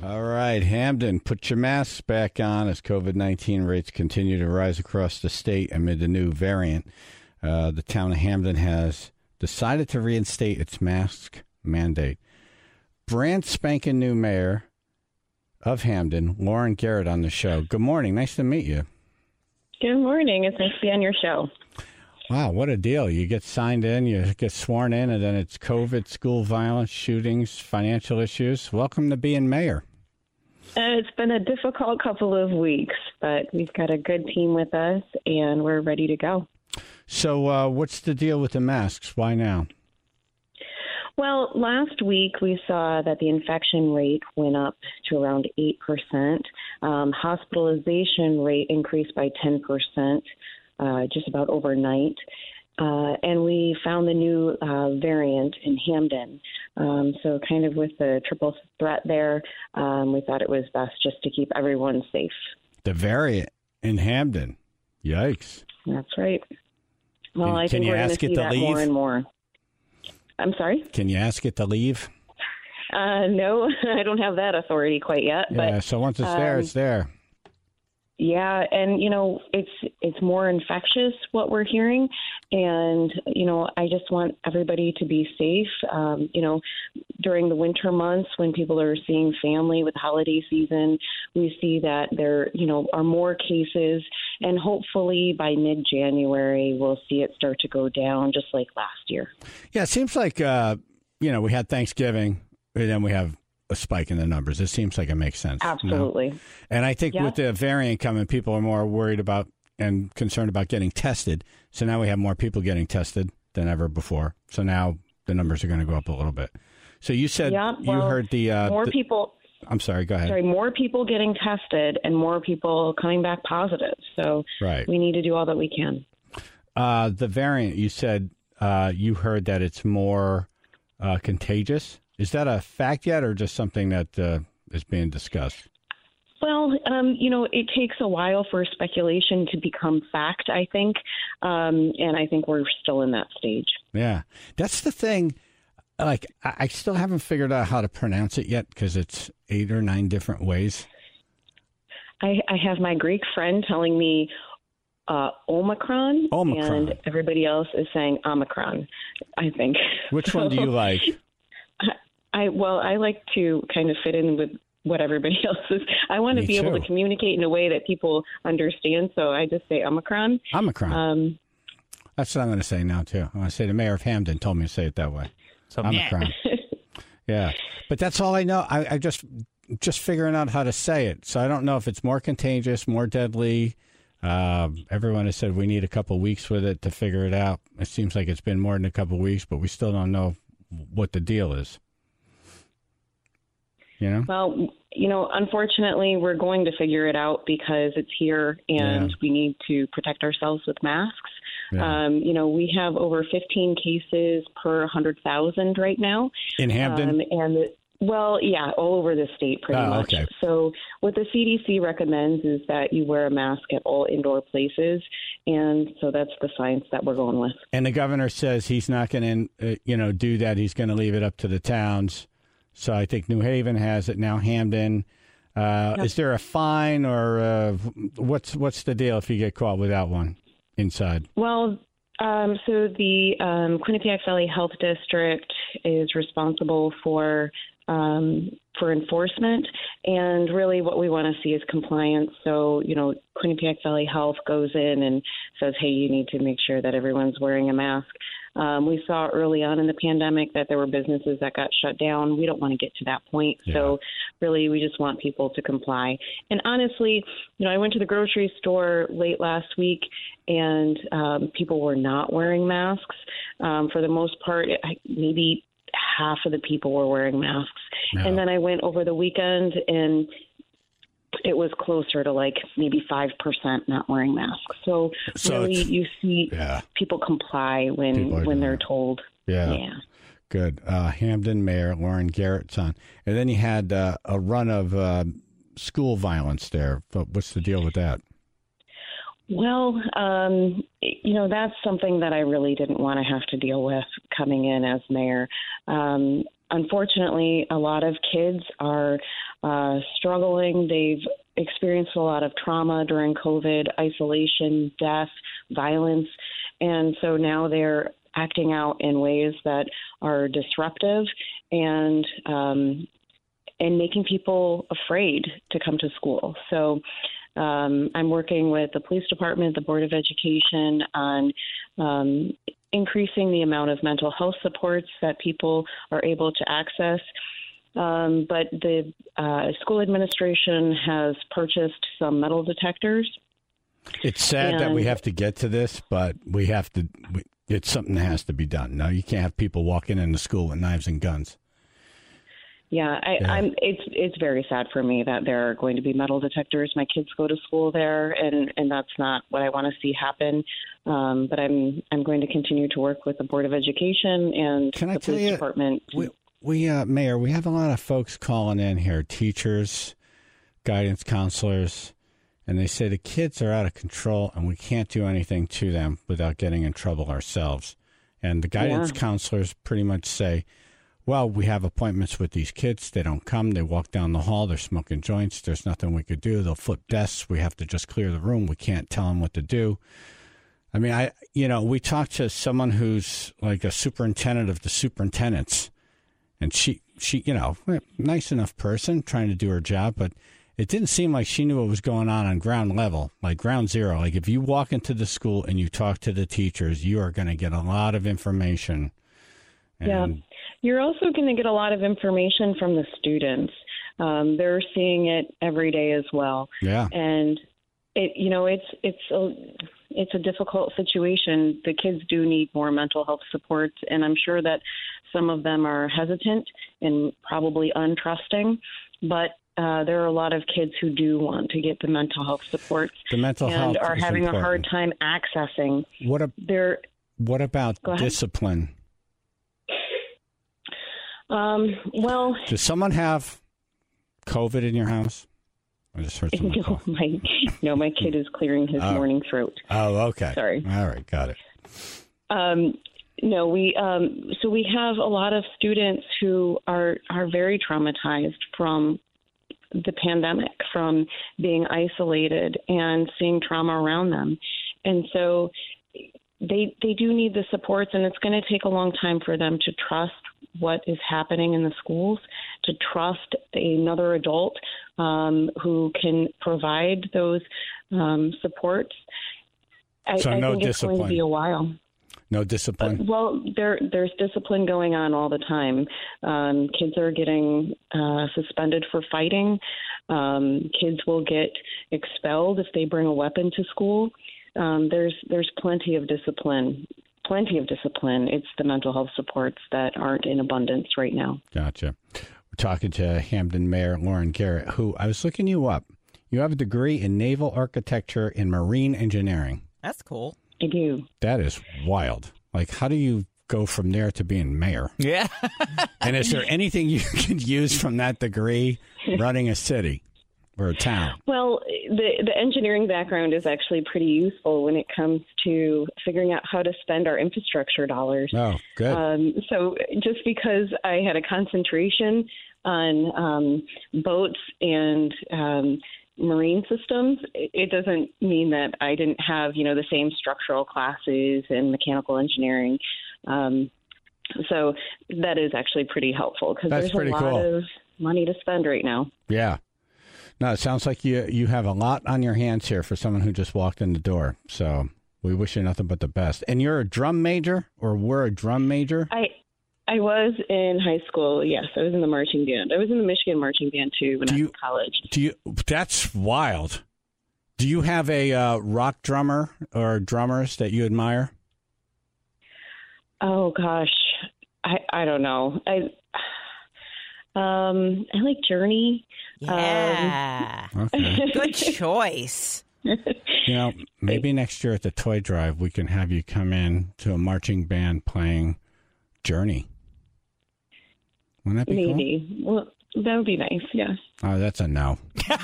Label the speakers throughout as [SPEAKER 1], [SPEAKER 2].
[SPEAKER 1] All right, Hamden, put your masks back on as COVID-19 rates continue to rise across the state amid the new variant. The town of Hamden has decided to reinstate its mask mandate. Brand spanking new mayor of Hamden, Lauren Garrett, on the show. Good morning. Nice to meet you.
[SPEAKER 2] Good morning. It's nice to be on your show.
[SPEAKER 1] Wow, what a deal. You get signed in, you get sworn in, and then it's COVID, school violence, shootings, financial issues. Welcome to being mayor.
[SPEAKER 2] It's been a difficult couple of weeks, but we've got a good team with us, and we're ready to go.
[SPEAKER 1] So what's the deal with the masks? Why now?
[SPEAKER 2] Well, last week we saw that the infection rate went up to around 8%. Hospitalization rate increased by 10%. Just about overnight. And we found the new variant in Hamden. So kind of with the triple threat there, we thought it was best just to keep everyone safe.
[SPEAKER 1] The variant in Hamden. Yikes.
[SPEAKER 2] That's right. Well, I think we're going to see that more and more. I'm sorry?
[SPEAKER 1] Can you ask it to leave?
[SPEAKER 2] No, I don't have that authority quite yet.
[SPEAKER 1] Yeah,
[SPEAKER 2] but,
[SPEAKER 1] so once it's there, it's there.
[SPEAKER 2] Yeah, and, it's more infectious, what we're hearing. And, I just want everybody to be safe. During the winter months when people are seeing family with holiday season, we see that there, are more cases. And hopefully by mid-January, we'll see it start to go down just like last year.
[SPEAKER 1] Yeah, it seems like, we had Thanksgiving and then we have a spike in the numbers. It seems like it makes sense.
[SPEAKER 2] Absolutely.
[SPEAKER 1] No? And I think with the variant coming, people are more worried about and concerned about getting tested. So now we have more people getting tested than ever before. So now the numbers are going to go up a little bit. So you said you heard
[SPEAKER 2] more people.
[SPEAKER 1] I'm sorry, go ahead.
[SPEAKER 2] Sorry, more people getting tested and more people coming back positive. So we need to do all that we can.
[SPEAKER 1] The variant, you said you heard that it's more contagious. Is that a fact yet or just something that is being discussed?
[SPEAKER 2] Well, it takes a while for speculation to become fact, I think. And I think we're still in that stage. Yeah,
[SPEAKER 1] that's the thing. Like, I still haven't figured out how to pronounce it yet because it's 8 or 9 different ways.
[SPEAKER 2] I have my Greek friend telling me Omicron, and everybody else is saying Omicron, I think.
[SPEAKER 1] Which one do you like?
[SPEAKER 2] I like to kind of fit in with what everybody else is. I want to be able to communicate in a way that people understand, so I just say Omicron.
[SPEAKER 1] Omicron. That's what I'm going to say now, too. I'm going to say the mayor of Hamden told me to say it that way. So Omicron. Yeah. But that's all I know. I just figuring out how to say it. So I don't know if it's more contagious, more deadly. Everyone has said we need a couple weeks with it to figure it out. It seems like it's been more than a couple weeks, but we still don't know what the deal is.
[SPEAKER 2] Well, unfortunately, we're going to figure it out because it's here and we need to protect ourselves with masks. Yeah. We have over 15 cases per 100,000 right now.
[SPEAKER 1] In Hamden?
[SPEAKER 2] All over the state pretty much. Okay. So what the CDC recommends is that you wear a mask at all indoor places. And so that's the science that we're going with.
[SPEAKER 1] And the governor says he's not going to, do that. He's going to leave it up to the towns. So I think New Haven has it now. Hamden. Is there a fine or what's the deal if you get caught without one inside?
[SPEAKER 2] Well, so the Quinnipiac Valley Health District is responsible for enforcement, and really what we want to see is compliance. So, Quinnipiac Valley Health goes in and says, hey, you need to make sure that everyone's wearing a mask. We saw early on in the pandemic that there were businesses that got shut down. We don't want to get to that point. Yeah. So really, we just want people to comply. And honestly, I went to the grocery store late last week and people were not wearing masks. For the most part, maybe half of the people were wearing masks. No. And then I went over the weekend and it was closer to like maybe 5% not wearing masks. So really you see people comply when they're told.
[SPEAKER 1] Yeah. Good. Hamden Mayor Lauren Garrett's on. And then you had a run of school violence there. But what's the deal with that?
[SPEAKER 2] Well, that's something that I really didn't want to have to deal with coming in as mayor. Unfortunately, a lot of kids are struggling. They've experienced a lot of trauma during COVID, isolation, death, violence. And so now they're acting out in ways that are disruptive and making people afraid to come to school. So I'm working with the police department, the Board of Education on increasing the amount of mental health supports that people are able to access. But the school administration has purchased some metal detectors.
[SPEAKER 1] It's sad that we have to get to this, but we have to. It's something that has to be done. No, you can't have people walking into school with knives and guns.
[SPEAKER 2] Yeah, it's very sad for me that there are going to be metal detectors. My kids go to school there, and that's not what I want to see happen. But I'm going to continue to work with the Board of Education and the police department.
[SPEAKER 1] Mayor, we have a lot of folks calling in here, teachers, guidance counselors, and they say the kids are out of control and we can't do anything to them without getting in trouble ourselves. And the guidance counselors pretty much say, well, we have appointments with these kids. They don't come. They walk down the hall. They're smoking joints. There's nothing we could do. They'll flip desks. We have to just clear the room. We can't tell them what to do. I mean, we talked to someone who's like a superintendent of the superintendents, and she, nice enough person trying to do her job, but it didn't seem like she knew what was going on ground level, like ground zero. Like if you walk into the school and you talk to the teachers, you are going to get a lot of information.
[SPEAKER 2] And you're also going to get a lot of information from the students. They're seeing it every day as well.
[SPEAKER 1] Yeah.
[SPEAKER 2] And it's a difficult situation. The kids do need more mental health supports, and I'm sure that some of them are hesitant and probably untrusting, but there are a lot of kids who do want to get the mental health supports and are having a hard time accessing.
[SPEAKER 1] What about discipline? Does someone have COVID in your house? I just heard someone
[SPEAKER 2] my kid is clearing his morning throat.
[SPEAKER 1] Oh, okay.
[SPEAKER 2] Sorry.
[SPEAKER 1] All right, got it.
[SPEAKER 2] No, we have a lot of students who are very traumatized from the pandemic, from being isolated and seeing trauma around them. And so they do need the supports, and it's going to take a long time for them to trust what is happening in the schools, to trust another adult who can provide those supports. I think it's going to be a while.
[SPEAKER 1] No discipline?
[SPEAKER 2] Well, there's discipline going on all the time. Kids are getting suspended for fighting. Kids will get expelled if they bring a weapon to school. There's plenty of discipline. It's the mental health supports that aren't in abundance right now.
[SPEAKER 1] Gotcha. We're talking to Hampden Mayor Lauren Garrett, who I was looking you up. You have a degree in naval architecture and marine engineering.
[SPEAKER 3] That's cool.
[SPEAKER 2] I do.
[SPEAKER 1] That is wild. Like, how do you go from there to being mayor?
[SPEAKER 3] Yeah.
[SPEAKER 1] And is there anything you can use from that degree running a city or a town?
[SPEAKER 2] Well, the engineering background is actually pretty useful when it comes to figuring out how to spend our infrastructure dollars.
[SPEAKER 1] Oh, good.
[SPEAKER 2] So just because I had a concentration on boats and marine systems, it doesn't mean that I didn't have, the same structural classes and mechanical engineering. So that is actually pretty helpful because there's a lot of money to spend right now.
[SPEAKER 1] Yeah. No, it sounds like you have a lot on your hands here for someone who just walked in the door. So we wish you nothing but the best. And you're a drum major, or were a drum major?
[SPEAKER 2] I was in high school, yes. I was in the marching band. I was in the Michigan marching band, too, when I was in college.
[SPEAKER 1] That's wild. Do you have a rock drummer or drummers that you admire?
[SPEAKER 2] Oh, gosh. I don't know. I like Journey.
[SPEAKER 3] Yeah.
[SPEAKER 1] Okay.
[SPEAKER 3] Good choice.
[SPEAKER 1] Maybe next year at the toy drive, we can have you come in to a marching band playing Journey. Wouldn't that be
[SPEAKER 2] maybe cool? Well, that would be nice, yeah.
[SPEAKER 1] Oh, that's a no.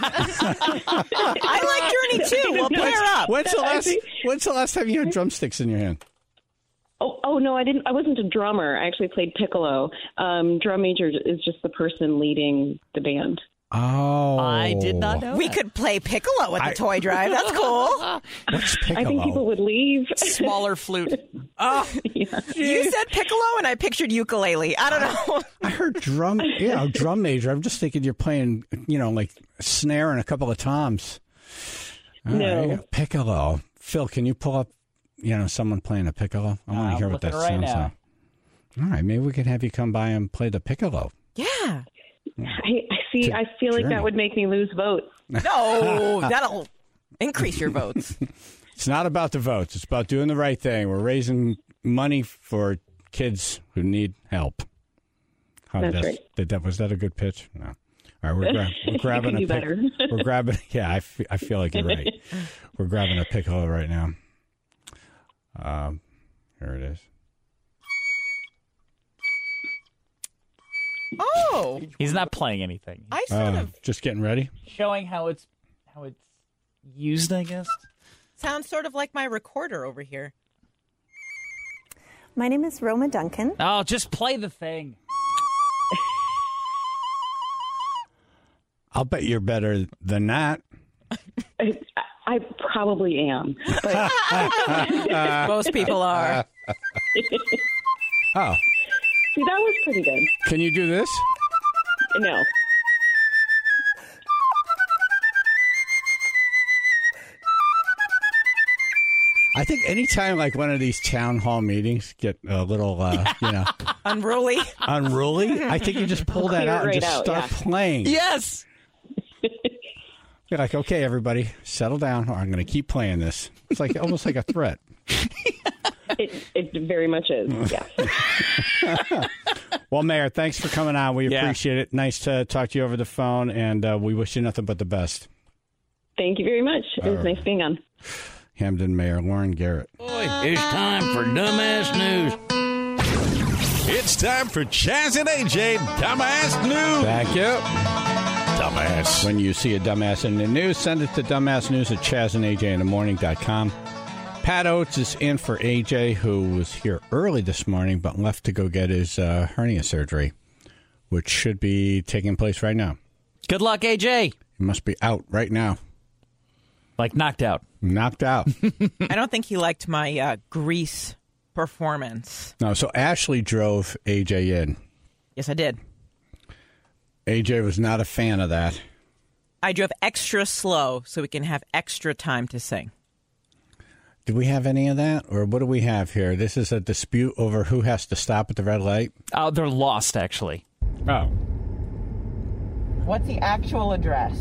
[SPEAKER 3] I like Journey too. We'll pair up.
[SPEAKER 1] When's the last time you had drumsticks in your hand?
[SPEAKER 2] Oh no, I didn't. I wasn't a drummer. I actually played piccolo. Drum major is just the person leading the band.
[SPEAKER 1] Oh.
[SPEAKER 4] I did not know
[SPEAKER 3] We
[SPEAKER 4] that.
[SPEAKER 3] could play piccolo at the toy drive. That's cool.
[SPEAKER 1] What's piccolo?
[SPEAKER 2] I think people would leave.
[SPEAKER 4] Smaller flute.
[SPEAKER 1] Oh,
[SPEAKER 2] Yeah.
[SPEAKER 3] You said piccolo, and I pictured ukulele. I don't know.
[SPEAKER 1] I heard drum. Yeah, drum major. I'm just thinking you're playing, like snare and a couple of toms. All
[SPEAKER 2] No.
[SPEAKER 1] right, piccolo. Phil, can you pull up, someone playing a piccolo? I want to hear what that
[SPEAKER 4] looking right
[SPEAKER 1] sounds
[SPEAKER 4] now.
[SPEAKER 1] like. All right, maybe we can have you come by and play the piccolo.
[SPEAKER 3] Yeah.
[SPEAKER 2] I see. I feel like
[SPEAKER 1] Journey.
[SPEAKER 2] that would make me lose votes.
[SPEAKER 3] No, that'll increase your votes.
[SPEAKER 1] It's not about the votes. It's about doing the right thing. We're raising money for kids who need help.
[SPEAKER 2] That's right.
[SPEAKER 1] Was that a good pitch? No. All right, we're grabbing
[SPEAKER 2] You
[SPEAKER 1] a
[SPEAKER 2] can do better.
[SPEAKER 1] We're grabbing. Yeah, I feel like you're right. We're grabbing a piccolo right now. Here it is.
[SPEAKER 3] Oh,
[SPEAKER 4] He's not playing anything.
[SPEAKER 3] I sort of
[SPEAKER 1] Just getting ready.
[SPEAKER 4] Showing how it's used, I guess.
[SPEAKER 3] sound sort of like my recorder over here.
[SPEAKER 5] My name is Roma Duncan.
[SPEAKER 4] Oh, just play the thing.
[SPEAKER 1] I'll bet you're better than that.
[SPEAKER 2] I probably am. But
[SPEAKER 3] Most people are.
[SPEAKER 1] Oh,
[SPEAKER 2] see, that was pretty good.
[SPEAKER 1] can you do this?
[SPEAKER 2] No.
[SPEAKER 1] I think anytime like one of these town hall meetings get a little,
[SPEAKER 3] Unruly.
[SPEAKER 1] unruly, I think you just pull that
[SPEAKER 2] Clear
[SPEAKER 1] out and
[SPEAKER 2] right
[SPEAKER 1] just
[SPEAKER 2] out,
[SPEAKER 1] start
[SPEAKER 2] yeah.
[SPEAKER 1] playing.
[SPEAKER 4] Yes.
[SPEAKER 1] You're like, okay, everybody, settle down, or I'm going to keep playing this. It's like almost like a threat.
[SPEAKER 2] It very much is. Yeah.
[SPEAKER 1] Well, Mayor, thanks for coming on. We
[SPEAKER 4] Yeah.
[SPEAKER 1] appreciate it. Nice to talk to you over the phone, and we wish you nothing but the best.
[SPEAKER 2] Thank you very much. It was nice being on.
[SPEAKER 1] Hamden Mayor Lauren Garrett.
[SPEAKER 6] It's time for Dumbass News. It's time for Chaz and AJ Dumbass News.
[SPEAKER 1] Thank you.
[SPEAKER 6] Dumbass.
[SPEAKER 1] When you see a dumbass in the news, send it to dumbassnews@chazandajinthemorning.com. Pat Oates is in for AJ, who was here early this morning but left to go get his hernia surgery, which should be taking place right now.
[SPEAKER 4] Good luck, AJ.
[SPEAKER 1] He must be out right now.
[SPEAKER 4] Like knocked out.
[SPEAKER 1] Knocked out.
[SPEAKER 3] I don't think he liked my Grease performance.
[SPEAKER 1] No, so Ashley drove AJ in.
[SPEAKER 3] Yes, I did.
[SPEAKER 1] AJ was not a fan of that.
[SPEAKER 3] I drove extra slow so we can have extra time to sing.
[SPEAKER 1] Do we have any of that? Or what do we have here? This is a dispute over who has to stop at the red light?
[SPEAKER 4] Oh, they're lost, actually.
[SPEAKER 1] Oh.
[SPEAKER 3] What's the actual address?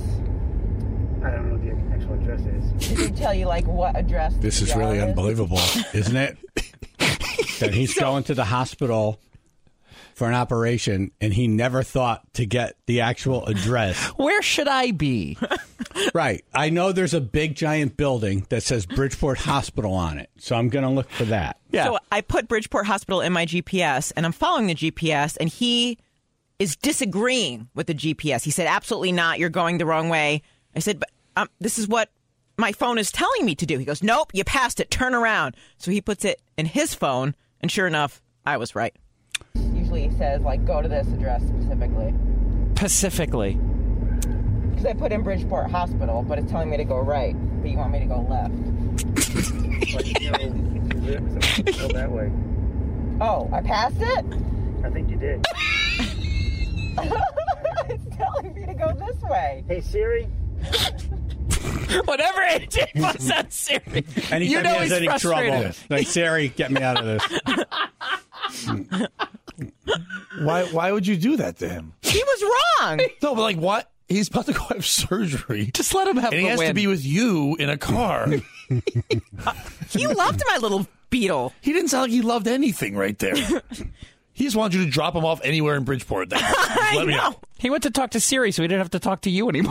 [SPEAKER 7] I don't know what the actual address is.
[SPEAKER 3] Did he tell you, like, what address?
[SPEAKER 1] This is really unbelievable, isn't it? That he's going to the hospital for an operation, and he never thought to get the actual address.
[SPEAKER 4] Where should I be?
[SPEAKER 1] Right. I know there's a big, giant building that says Bridgeport Hospital on it, so I'm going to look for that.
[SPEAKER 4] Yeah.
[SPEAKER 3] So I put Bridgeport Hospital in my GPS, and I'm following the GPS, and he is disagreeing with the GPS. He said, absolutely not. You're going the wrong way. I said, but this is what my phone is telling me to do. He goes, nope, you passed it. Turn around. So he puts it in his phone, and sure enough, I was right. Usually he says, like, go to this address specifically.
[SPEAKER 4] Pacifically.
[SPEAKER 3] Because I put in Bridgeport Hospital, but it's telling me to go right. But you want me to go left.
[SPEAKER 7] But go that way.
[SPEAKER 3] Oh, I passed it?
[SPEAKER 7] I think you did.
[SPEAKER 3] It's telling me to go this way.
[SPEAKER 7] Hey Siri.
[SPEAKER 4] Whatever AJ was that Siri.
[SPEAKER 1] Anytime
[SPEAKER 4] You know
[SPEAKER 1] he has
[SPEAKER 4] he's
[SPEAKER 1] any
[SPEAKER 4] frustrated.
[SPEAKER 1] trouble, like, Siri, get me out of this.
[SPEAKER 8] Why would you do that to him?
[SPEAKER 3] He was wrong.
[SPEAKER 8] No, but like what? He's about to go have surgery.
[SPEAKER 4] Just let him have
[SPEAKER 8] And
[SPEAKER 4] the
[SPEAKER 8] he has
[SPEAKER 4] win.
[SPEAKER 8] to be with you in a car.
[SPEAKER 3] He loved my little beetle.
[SPEAKER 8] He didn't sound like he loved anything right there. He just wanted you to drop him off anywhere in Bridgeport. Just let me know.
[SPEAKER 4] He went to talk to Siri, so he didn't have to talk to you anymore.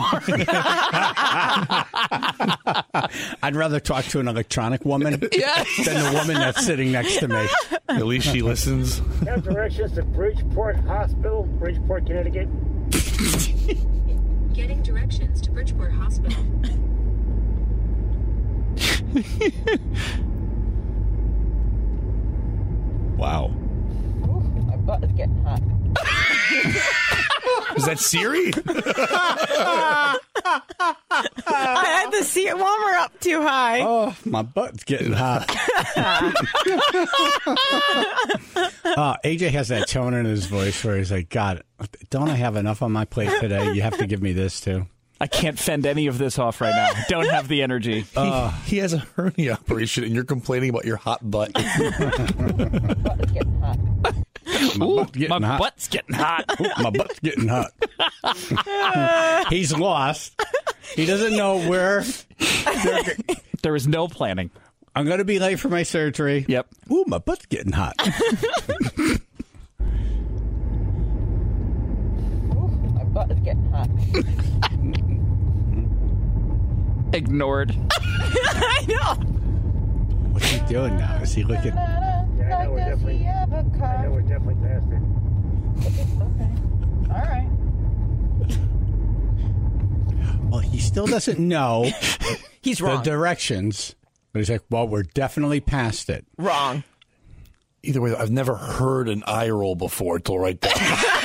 [SPEAKER 1] I'd rather talk to an electronic woman than the woman that's sitting next to me.
[SPEAKER 8] At least she listens.
[SPEAKER 7] Have directions to Bridgeport Hospital, Bridgeport, Connecticut.
[SPEAKER 9] Getting directions to Bridgeport Hospital.
[SPEAKER 1] Wow.
[SPEAKER 3] My butt is getting hot.
[SPEAKER 8] that Siri?
[SPEAKER 3] I had the seat warmer up too high.
[SPEAKER 1] Oh, my butt's getting hot. AJ has that tone in his voice where he's like, God, don't I have enough on my plate today? You have to give me this too.
[SPEAKER 4] I can't fend any of this off right now. Don't have the energy.
[SPEAKER 8] He has a hernia operation, and you're complaining about your hot butt.
[SPEAKER 4] My butt's getting hot.
[SPEAKER 1] Ooh, my butt's getting hot. He's lost. He doesn't know where.
[SPEAKER 4] There is no planning.
[SPEAKER 1] I'm going to be late for my surgery.
[SPEAKER 4] Yep.
[SPEAKER 1] Ooh, my butt's getting hot.
[SPEAKER 3] My butt is getting hot.
[SPEAKER 4] Ignored.
[SPEAKER 3] I know.
[SPEAKER 1] What's he doing now? Is he looking?
[SPEAKER 7] Yeah, I know we're definitely past it.
[SPEAKER 3] Okay. All right.
[SPEAKER 1] Well, he still doesn't know
[SPEAKER 3] He's
[SPEAKER 1] the
[SPEAKER 3] wrong.
[SPEAKER 1] directions. But he's like, well, we're definitely past it.
[SPEAKER 3] Wrong.
[SPEAKER 8] Either way, I've never heard an eye roll before until right there.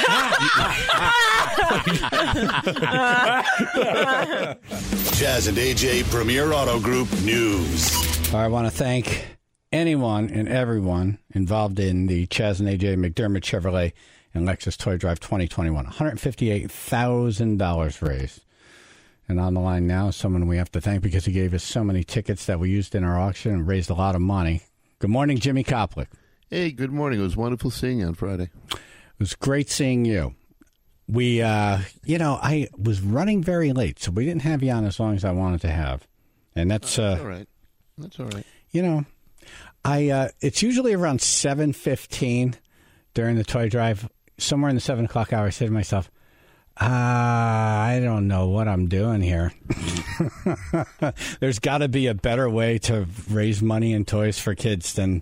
[SPEAKER 6] Chaz and AJ Premier Auto Group News.
[SPEAKER 1] I want to thank anyone and everyone involved in the Chaz and AJ McDermott Chevrolet and Lexus Toy Drive 2021. $158,000 raised. And on the line now is someone we have to thank because he gave us so many tickets that we used in our auction and raised a lot of money. Good morning, Jimmy Koplick.
[SPEAKER 5] Hey, good morning. It was wonderful seeing you on Friday.
[SPEAKER 1] It was great seeing you. We, I was running very late, so we didn't have you on as long as I wanted to have. And that's
[SPEAKER 5] all right. That's all right.
[SPEAKER 1] It's usually around 7:15 during the toy drive. Somewhere in the 7 o'clock hour, I say to myself, I don't know what I'm doing here. There's got to be a better way to raise money and toys for kids than,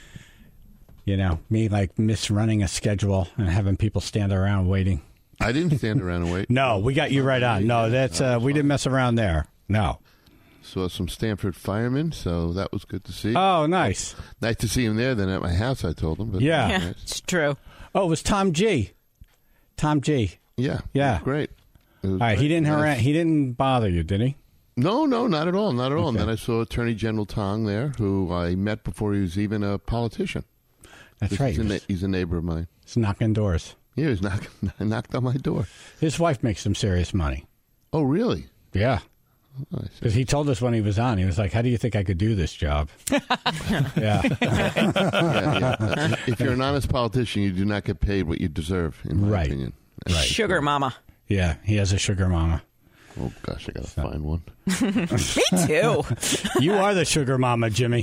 [SPEAKER 1] me like misrunning a schedule and having people stand around waiting.
[SPEAKER 5] I didn't stand around and wait.
[SPEAKER 1] No, we got you right on. No, that's we didn't mess around there. No.
[SPEAKER 5] Saw some Stanford firemen, so that was good to see.
[SPEAKER 1] Oh, nice.
[SPEAKER 5] Nice to see him there than at my house, I told him. But
[SPEAKER 1] Yeah.
[SPEAKER 5] nice.
[SPEAKER 3] It's true.
[SPEAKER 1] Oh, it was Tom G. Tom G.
[SPEAKER 5] Yeah.
[SPEAKER 1] Yeah.
[SPEAKER 5] It was great. It was
[SPEAKER 1] All right,
[SPEAKER 5] great.
[SPEAKER 1] he didn't bother you, did he?
[SPEAKER 5] No, not at all. Not at all. And
[SPEAKER 1] Okay.
[SPEAKER 5] then I saw Attorney General Tong there, who I met before he was even a politician.
[SPEAKER 1] That's right.
[SPEAKER 5] He's a neighbor of mine.
[SPEAKER 1] He's knocking doors.
[SPEAKER 5] Yeah, he was knocked on my door.
[SPEAKER 1] His wife makes some serious money.
[SPEAKER 5] Oh, really?
[SPEAKER 1] Yeah.
[SPEAKER 5] Oh, I see.
[SPEAKER 1] Because he told us when he was on, he was like, how do you think I could do this job? Yeah.
[SPEAKER 5] Yeah. If you're an honest politician, you do not get paid what you deserve, in my
[SPEAKER 1] Right.
[SPEAKER 5] opinion.
[SPEAKER 1] Right.
[SPEAKER 3] Sugar mama.
[SPEAKER 1] Yeah, he has a sugar mama.
[SPEAKER 5] Oh, gosh, I got to find one.
[SPEAKER 3] Me too.
[SPEAKER 1] You are the sugar mama, Jimmy.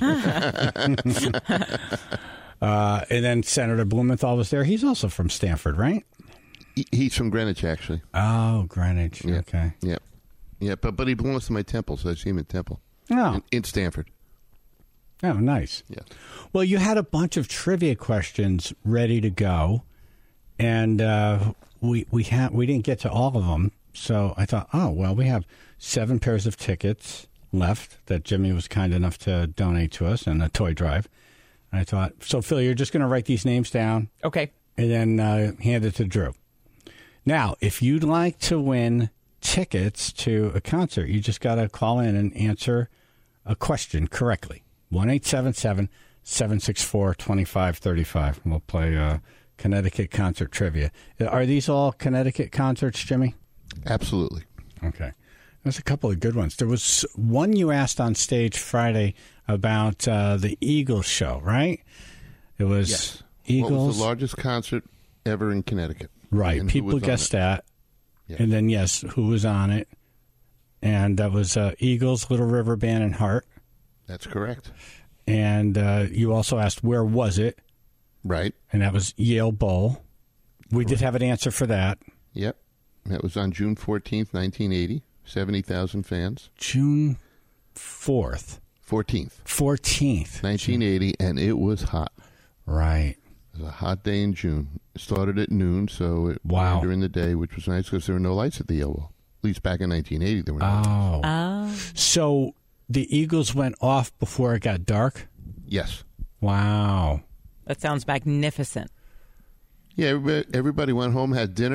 [SPEAKER 1] And then Senator Blumenthal was there. He's also from Stanford, right?
[SPEAKER 5] He's from Greenwich, actually.
[SPEAKER 1] Oh, Greenwich.
[SPEAKER 5] Yeah.
[SPEAKER 1] Okay.
[SPEAKER 5] Yeah. Yeah, but he belongs to my temple, so I see him at temple.
[SPEAKER 1] Oh.
[SPEAKER 5] In Stanford.
[SPEAKER 1] Oh, nice.
[SPEAKER 5] Yeah.
[SPEAKER 1] Well, you had a bunch of trivia questions ready to go, and we didn't get to all of them. So I thought, we have 7 pairs of tickets left that Jimmy was kind enough to donate to us and a toy drive. And I thought, so Phil, you're just going to write these names down,
[SPEAKER 3] Okay.
[SPEAKER 1] and then hand it to Drew. Now, if you'd like to win tickets to a concert, you just got to call in and answer a question correctly. 1-877-764-2535. We'll play Connecticut concert trivia. Are these all Connecticut concerts, Jimmy?
[SPEAKER 5] Absolutely.
[SPEAKER 1] Okay. There's a couple of good ones. There was one you asked on stage Friday about the Eagles show, right? It was
[SPEAKER 5] Yes.
[SPEAKER 1] Eagles.
[SPEAKER 5] What was the largest concert ever in Connecticut?
[SPEAKER 1] Right.
[SPEAKER 5] And who
[SPEAKER 1] People
[SPEAKER 5] was on
[SPEAKER 1] guessed
[SPEAKER 5] it?
[SPEAKER 1] that.
[SPEAKER 5] Yes.
[SPEAKER 1] And then, yes, who was on it? And that was Eagles, Little River Band, and Heart.
[SPEAKER 5] That's correct.
[SPEAKER 1] And you also asked, where was it?
[SPEAKER 5] Right.
[SPEAKER 1] And that was Yale Bowl. We did have an answer for that.
[SPEAKER 5] Yep. That was on June 14th, 1980. 70,000 fans.
[SPEAKER 1] June 4th.
[SPEAKER 5] 14th.
[SPEAKER 1] 14th.
[SPEAKER 5] 1980, and it was hot.
[SPEAKER 1] Right.
[SPEAKER 5] It was a hot day in June. It started at noon, so it
[SPEAKER 1] Wow.
[SPEAKER 5] was during the day, which was nice because there were no lights at the Yale Bowl. At least back in 1980, there were no lights.
[SPEAKER 1] Oh. So the Eagles went off before it got dark?
[SPEAKER 5] Yes.
[SPEAKER 1] Wow.
[SPEAKER 3] That sounds magnificent.
[SPEAKER 5] Yeah, everybody went home, had dinner,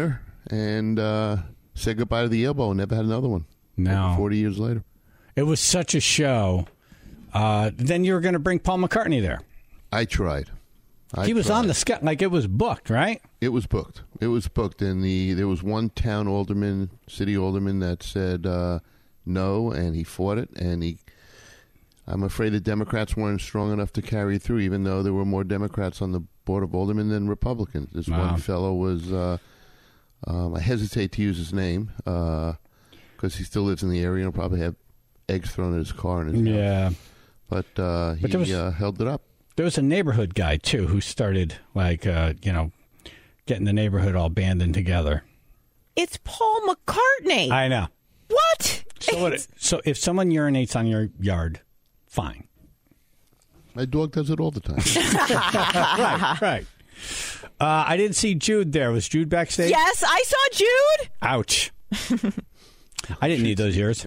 [SPEAKER 5] and said goodbye to the Elbow and never had another one.
[SPEAKER 1] No.
[SPEAKER 5] 40 years later.
[SPEAKER 1] It was such a show. Then you were going to bring Paul McCartney there.
[SPEAKER 5] I tried.
[SPEAKER 1] He was on the schedule, like it was booked, right?
[SPEAKER 5] It was booked. And there was one town alderman, city alderman, that said no, and he fought it. And I'm afraid the Democrats weren't strong enough to carry through, even though there were more Democrats on the Board of Aldermen than Republicans. This one fellow was, I hesitate to use his name because he still lives in the area and will probably have eggs thrown at his car. In his house. But he held it up.
[SPEAKER 1] There was a neighborhood guy, too, who started, getting the neighborhood all banding together.
[SPEAKER 3] It's Paul McCartney.
[SPEAKER 1] I know.
[SPEAKER 3] What?
[SPEAKER 1] So if someone urinates on your yard, fine.
[SPEAKER 5] My dog does it all the time.
[SPEAKER 1] Right. I didn't see Jude there. Was Jude backstage?
[SPEAKER 3] Yes, I saw Jude.
[SPEAKER 1] Ouch. I didn't need those ears.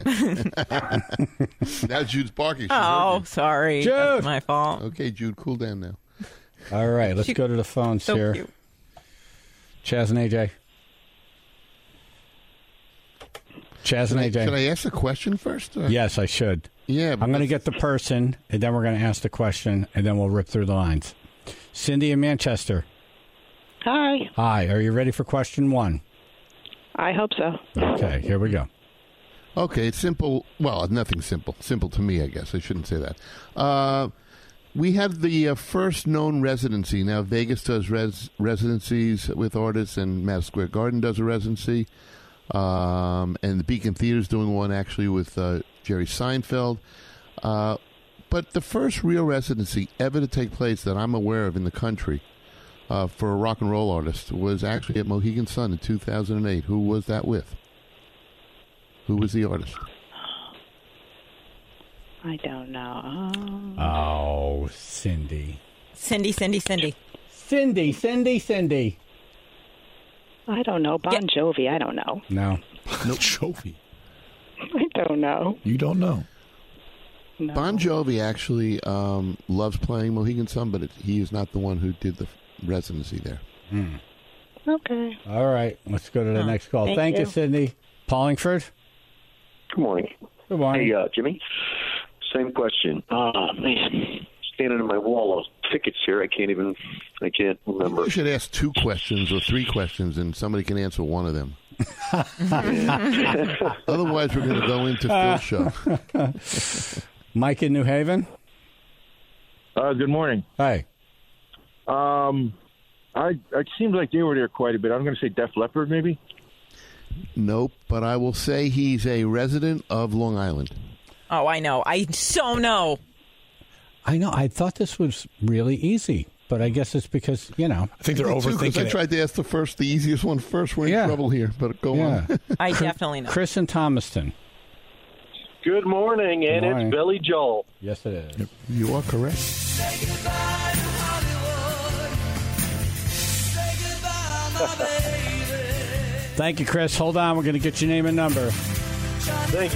[SPEAKER 5] Now Jude's barking.
[SPEAKER 3] Oh, sorry.
[SPEAKER 1] Jude!
[SPEAKER 3] That's my fault.
[SPEAKER 5] Okay, Jude, cool down now.
[SPEAKER 1] All right, let's go to the phones here.
[SPEAKER 3] Cute.
[SPEAKER 1] Chaz and AJ. Chaz and AJ.
[SPEAKER 5] Should I ask the question first? Or?
[SPEAKER 1] Yes, I should.
[SPEAKER 5] Yeah.
[SPEAKER 1] I'm going to get the person, and then we're going to ask the question, and then we'll rip through the lines. Cindy in Manchester.
[SPEAKER 10] Hi.
[SPEAKER 1] Hi. Are you ready for question 1?
[SPEAKER 10] I hope so.
[SPEAKER 1] Okay, here we go.
[SPEAKER 5] Okay, it's simple. Well, nothing's simple. Simple to me, I guess. I shouldn't say that. We have the first known residency. Now, Vegas does residencies with artists, and Madison Square Garden does a residency. And the Beacon Theater's doing one, actually, with Jerry Seinfeld. But the first real residency ever to take place that I'm aware of in the country for a rock and roll artist was actually at Mohegan Sun in 2008. Who was that with? Who was the artist?
[SPEAKER 10] I don't know.
[SPEAKER 1] Oh, Cindy.
[SPEAKER 3] Cindy.
[SPEAKER 1] Cindy.
[SPEAKER 10] I don't know. Bon Jovi. I don't know.
[SPEAKER 1] No.
[SPEAKER 8] No Jovi.
[SPEAKER 10] I don't know.
[SPEAKER 8] You don't know.
[SPEAKER 10] No.
[SPEAKER 5] Bon Jovi actually loves playing Mohegan Sun, but he is not the one who did the residency there.
[SPEAKER 10] Okay.
[SPEAKER 1] All right. Let's go to the next call. Thank you, Cindy. Paulingford?
[SPEAKER 11] Good morning.
[SPEAKER 1] Good morning.
[SPEAKER 11] Hey, Jimmy. Same question. Man. Standing in my wall of tickets here. I can't remember.
[SPEAKER 5] You should ask 2 questions or 3 questions, and somebody can answer one of them. Otherwise, we're going to go into Phil's show.
[SPEAKER 1] Mike in New Haven?
[SPEAKER 12] Good morning.
[SPEAKER 1] Hi.
[SPEAKER 12] It seems like they were there quite a bit. I'm going to say Def Leppard, maybe?
[SPEAKER 5] Nope, but I will say he's a resident of Long Island.
[SPEAKER 3] Oh, I know. I so know.
[SPEAKER 1] I know. I thought this was really easy, but I guess it's because,
[SPEAKER 8] I think they're overthinking it.
[SPEAKER 5] I tried to ask the easiest one first. We're in trouble here, but go on.
[SPEAKER 3] I definitely know.
[SPEAKER 1] Chris in Thomaston.
[SPEAKER 13] Good morning, and it's Billy Joel.
[SPEAKER 1] Yes, it is.
[SPEAKER 5] You are correct.
[SPEAKER 1] Thank you, Chris. Hold on. We're going to get your name and number.
[SPEAKER 13] Thank you.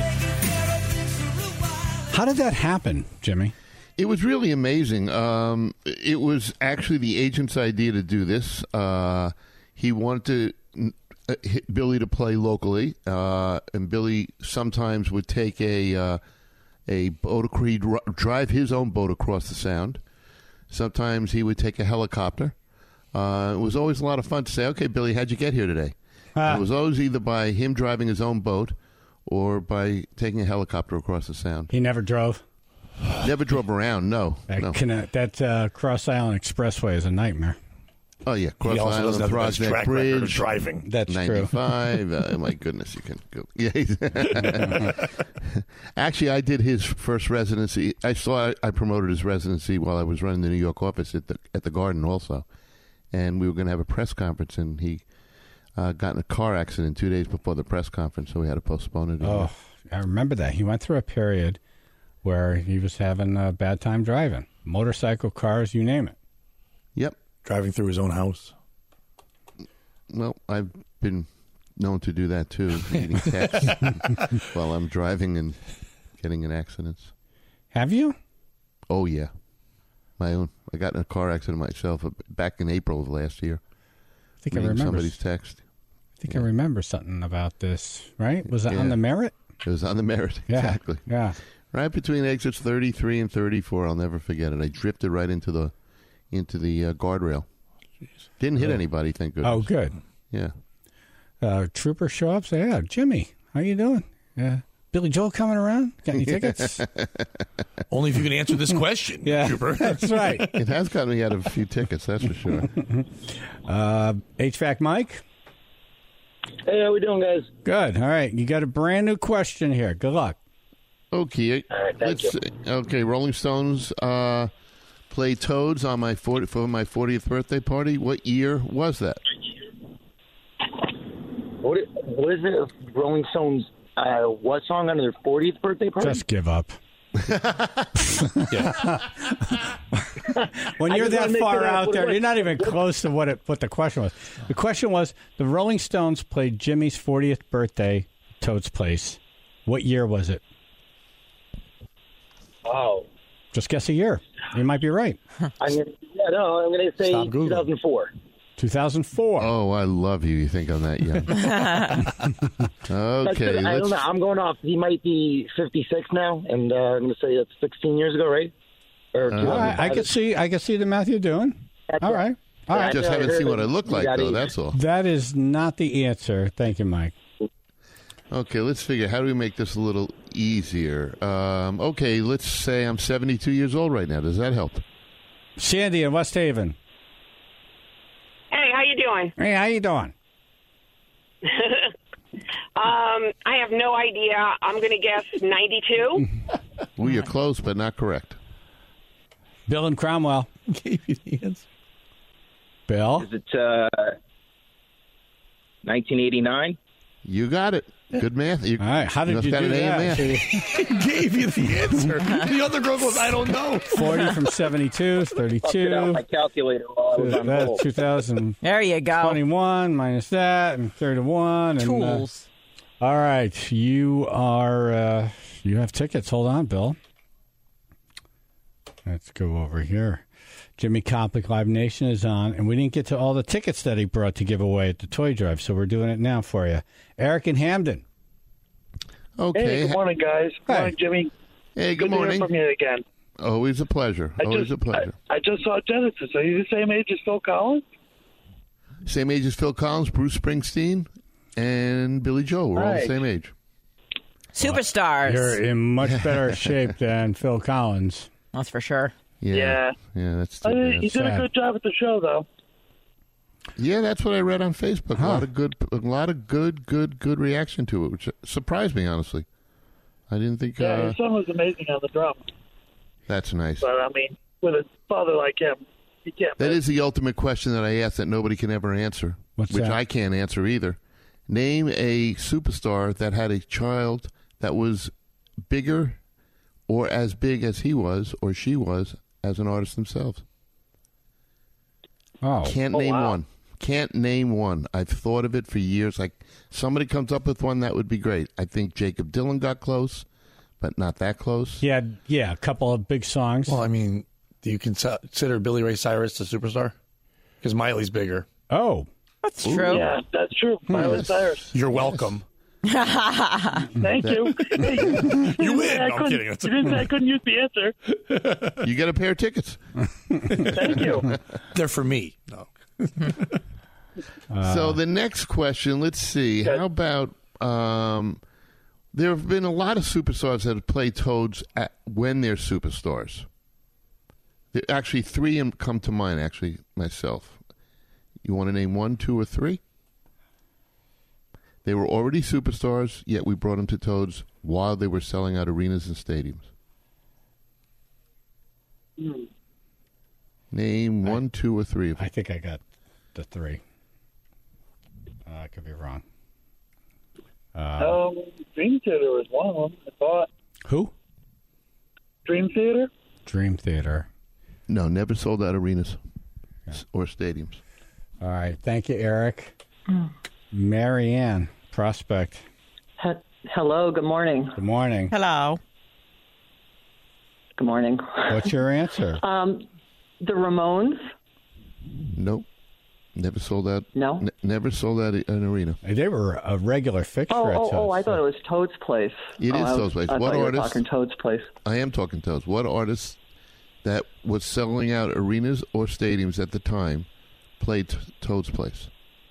[SPEAKER 1] How did that happen, Jimmy?
[SPEAKER 5] It was really amazing. It was actually the agent's idea to do this. He wanted Billy to play locally, and Billy sometimes would take a boat. He'd drive his own boat across the Sound. Sometimes he would take a helicopter. It was always a lot of fun to say, "Okay, Billy, how'd you get here today?" It was always either by him driving his own boat or by taking a helicopter across the Sound.
[SPEAKER 1] He never drove?
[SPEAKER 5] Never drove around, no.
[SPEAKER 1] That Cross Island Expressway is a nightmare.
[SPEAKER 5] Oh, yeah. Cross Island, Prospect Bridge.
[SPEAKER 8] Driving.
[SPEAKER 1] That's
[SPEAKER 5] 95. Oh, my goodness, you can go. Yeah. Actually, I did his first residency. I promoted his residency while I was running the New York office at the Garden also. And we were going to have a press conference, and he got in a car accident 2 days before the press conference, so we had to postpone it.
[SPEAKER 1] Oh, I remember that. He went through a period where he was having a bad time driving. Motorcycle, cars, you name it.
[SPEAKER 5] Yep.
[SPEAKER 8] Driving through his own house.
[SPEAKER 5] Well, I've been known to do that, too, eating texts while I'm driving and getting in accidents.
[SPEAKER 1] Have you?
[SPEAKER 5] Oh, yeah. My own. I got in a car accident myself back in April of last year.
[SPEAKER 1] I think I remember
[SPEAKER 5] somebody's text.
[SPEAKER 1] I think I remember something about this, right? Was it on the Merit?
[SPEAKER 5] It was on the Merit, exactly.
[SPEAKER 1] Yeah.
[SPEAKER 5] Right between exits 33 and 34, I'll never forget it. I drifted right into the guardrail. Didn't hit anybody, thank goodness.
[SPEAKER 1] Oh, good.
[SPEAKER 5] Yeah.
[SPEAKER 1] Troopers show up, say, yeah, Jimmy, how you doing? Yeah. Billy Joel coming around? Got any tickets?
[SPEAKER 8] Only if you can answer this question, Trooper.
[SPEAKER 1] That's right.
[SPEAKER 5] It has gotten me out of a few tickets, that's for sure.
[SPEAKER 1] HVAC Mike?
[SPEAKER 14] Hey, how we doing, guys?
[SPEAKER 1] Good. All right. You got a brand new question here. Good luck.
[SPEAKER 5] Okay.
[SPEAKER 14] All right, thank you.
[SPEAKER 5] Okay, Rolling Stones played Toads on for my 40th birthday party. What year was that?
[SPEAKER 14] What is it? Rolling Stones, what song on their 40th birthday party?
[SPEAKER 1] Just give up. When you're that far out there, you're not even close to what the question was. The question was, the Rolling Stones played Jimmy's 40th birthday, Toad's Place. What year was it?
[SPEAKER 14] Oh.
[SPEAKER 1] Just guess a year. You might be right.
[SPEAKER 14] I'm going to say 2004.
[SPEAKER 1] 2004.
[SPEAKER 5] Oh, I love you. You think I'm that young. Okay.
[SPEAKER 14] I don't know. I'm going off. He might be 56 now, and I'm going to say that's 16 years ago, right? Or
[SPEAKER 1] I can see the math you're doing. All right. All right.
[SPEAKER 5] Just haven't seen what I look like, though. That's all.
[SPEAKER 1] That is not the answer. Thank you, Mike.
[SPEAKER 5] Okay, let's figure. How do we make this a little easier? Okay, let's say I'm 72 years old right now. Does that help?
[SPEAKER 1] Sandy in West Haven.
[SPEAKER 15] Hey, how you doing?
[SPEAKER 1] Hey, how you doing?
[SPEAKER 15] I have no idea. I'm going to guess 92.
[SPEAKER 5] Well, you're close, but not correct.
[SPEAKER 1] Bill and Cromwell.
[SPEAKER 8] Gave you the answer.
[SPEAKER 1] Bill?
[SPEAKER 16] Is it 1989?
[SPEAKER 5] You got it. Good math.
[SPEAKER 1] All right. How did you do that?
[SPEAKER 8] He gave you the answer. The other girl goes, I don't know.
[SPEAKER 1] 40 from 72 is 32.
[SPEAKER 16] Out my calculator while I was on
[SPEAKER 1] That's
[SPEAKER 16] hold.
[SPEAKER 1] 2000.
[SPEAKER 3] There you go.
[SPEAKER 1] 21 minus that and 31.
[SPEAKER 3] Tools.
[SPEAKER 1] And, all right. You are, you have tickets. Hold on, Bill. Let's go over here. Jimmy Koplik Live Nation is on, and we didn't get to all the tickets that he brought to give away at the toy drive, so we're doing it now for you. Eric in Hamden.
[SPEAKER 5] Okay.
[SPEAKER 7] Hey, good morning, guys. Good morning, Jimmy.
[SPEAKER 5] Hey, good morning.
[SPEAKER 7] To hear from you again.
[SPEAKER 5] Always a pleasure. Always a pleasure.
[SPEAKER 7] I just saw Genesis. Are you the same age as Phil Collins?
[SPEAKER 5] Same age as Phil Collins, Bruce Springsteen, and Billy Joel. We're all the same age.
[SPEAKER 3] Superstars.
[SPEAKER 1] You're in much better shape than Phil Collins.
[SPEAKER 3] That's for sure.
[SPEAKER 5] Yeah, that's too bad.
[SPEAKER 7] You did a good job at the show, though.
[SPEAKER 5] Yeah, that's what I read on Facebook. A lot of good reaction to it, which surprised me, honestly. I didn't think.
[SPEAKER 7] Yeah, his son was amazing on the drum.
[SPEAKER 5] That's nice.
[SPEAKER 7] But I mean, with a father like him, you can't.
[SPEAKER 5] That is the ultimate question that I ask that nobody can ever answer, which
[SPEAKER 1] that?
[SPEAKER 5] I can't answer either. Name a superstar that had a child that was bigger or as big as he was or she was as an artist themselves.
[SPEAKER 1] Oh.
[SPEAKER 5] Can't name one. Can't name one. I've thought of it for years. Like, somebody comes up with one, that would be great. I think Jacob Dylan got close, but not that close.
[SPEAKER 1] Yeah, a couple of big songs.
[SPEAKER 8] Well, I mean, do you consider Billy Ray Cyrus a superstar? Because Miley's bigger.
[SPEAKER 1] Oh.
[SPEAKER 3] That's true.
[SPEAKER 7] Yeah, that's true. Miley Cyrus.
[SPEAKER 8] You're welcome.
[SPEAKER 7] Thank you.
[SPEAKER 8] You win. No, I'm kidding.
[SPEAKER 7] You didn't say I couldn't use the answer.
[SPEAKER 5] You get a pair of tickets.
[SPEAKER 7] Thank you.
[SPEAKER 8] They're for me. No.
[SPEAKER 5] So the next question, let's see. How about there have been a lot of superstars that have played Toads when they're superstars. Actually, three come to mind, actually, myself. You want to name 1, 2, or 3? They were already superstars, yet we brought them to Toads while they were selling out arenas and stadiums. Name 1, 2, or 3.
[SPEAKER 1] I think I got the 3. I could be wrong.
[SPEAKER 7] Dream Theater was one of them, I thought.
[SPEAKER 1] Who?
[SPEAKER 7] Dream Theater?
[SPEAKER 1] Dream Theater.
[SPEAKER 5] No, never sold out arenas or stadiums.
[SPEAKER 1] All right. Thank you, Eric. Marianne, Prospect.
[SPEAKER 17] Hello. Good morning.
[SPEAKER 1] Good morning.
[SPEAKER 3] Hello.
[SPEAKER 17] Good morning.
[SPEAKER 1] What's your answer?
[SPEAKER 17] The Ramones.
[SPEAKER 5] Nope. Never sold out.
[SPEAKER 17] No?
[SPEAKER 5] Never sold out an arena.
[SPEAKER 1] They were a regular fixture at Toad's.
[SPEAKER 17] I thought it was Toad's Place.
[SPEAKER 5] It is Toad's Place.
[SPEAKER 17] I
[SPEAKER 5] What
[SPEAKER 17] thought you were
[SPEAKER 5] artist?
[SPEAKER 17] talking Toad's Place.
[SPEAKER 5] I am talking Toad's. What artist that was selling out arenas or stadiums at the time played Toad's Place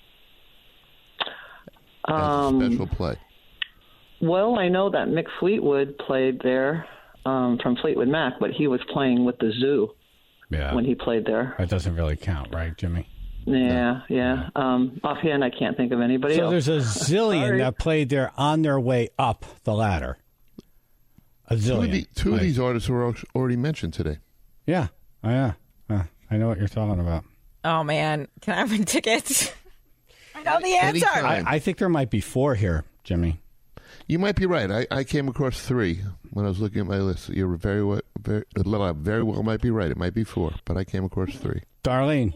[SPEAKER 5] as a special play?
[SPEAKER 17] Well, I know that Mick Fleetwood played there from Fleetwood Mac, but he was playing with the Zoo when he played there.
[SPEAKER 1] That doesn't really count, right, Jimmy?
[SPEAKER 17] Yeah. Offhand, I can't think of anybody else.
[SPEAKER 1] So there's a zillion that played there on their way up the ladder. A zillion.
[SPEAKER 5] Two of these artists were already mentioned today.
[SPEAKER 1] Yeah. Oh, yeah. I know what you're talking about.
[SPEAKER 3] Oh, man. Can I have my tickets? I know the answer.
[SPEAKER 1] I think there might be 4 here, Jimmy.
[SPEAKER 5] You might be right. I came across 3 when I was looking at my list. You're very well might be right. It might be 4, but I came across 3.
[SPEAKER 1] Darlene.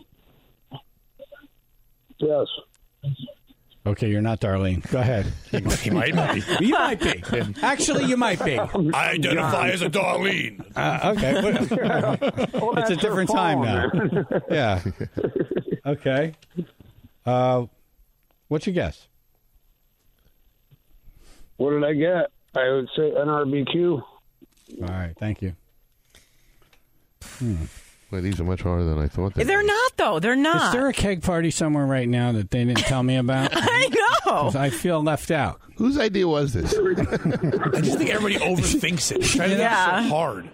[SPEAKER 12] Yes.
[SPEAKER 1] Okay, you're not Darlene. Go ahead.
[SPEAKER 8] He might be.
[SPEAKER 1] You might be. Actually, you might be.
[SPEAKER 8] I identify as a Darlene.
[SPEAKER 1] Okay. It's a different time now. Yeah. Okay. What's your guess?
[SPEAKER 12] What did I get? I would say NRBQ.
[SPEAKER 1] All right. Thank you.
[SPEAKER 5] Well, these are much harder than I thought.
[SPEAKER 3] They're not, though. They're not.
[SPEAKER 1] Is there a keg party somewhere right now that they didn't tell me about?
[SPEAKER 3] I know.
[SPEAKER 1] I feel left out.
[SPEAKER 5] Whose idea was this?
[SPEAKER 8] I just think everybody overthinks it. Trying to think so hard.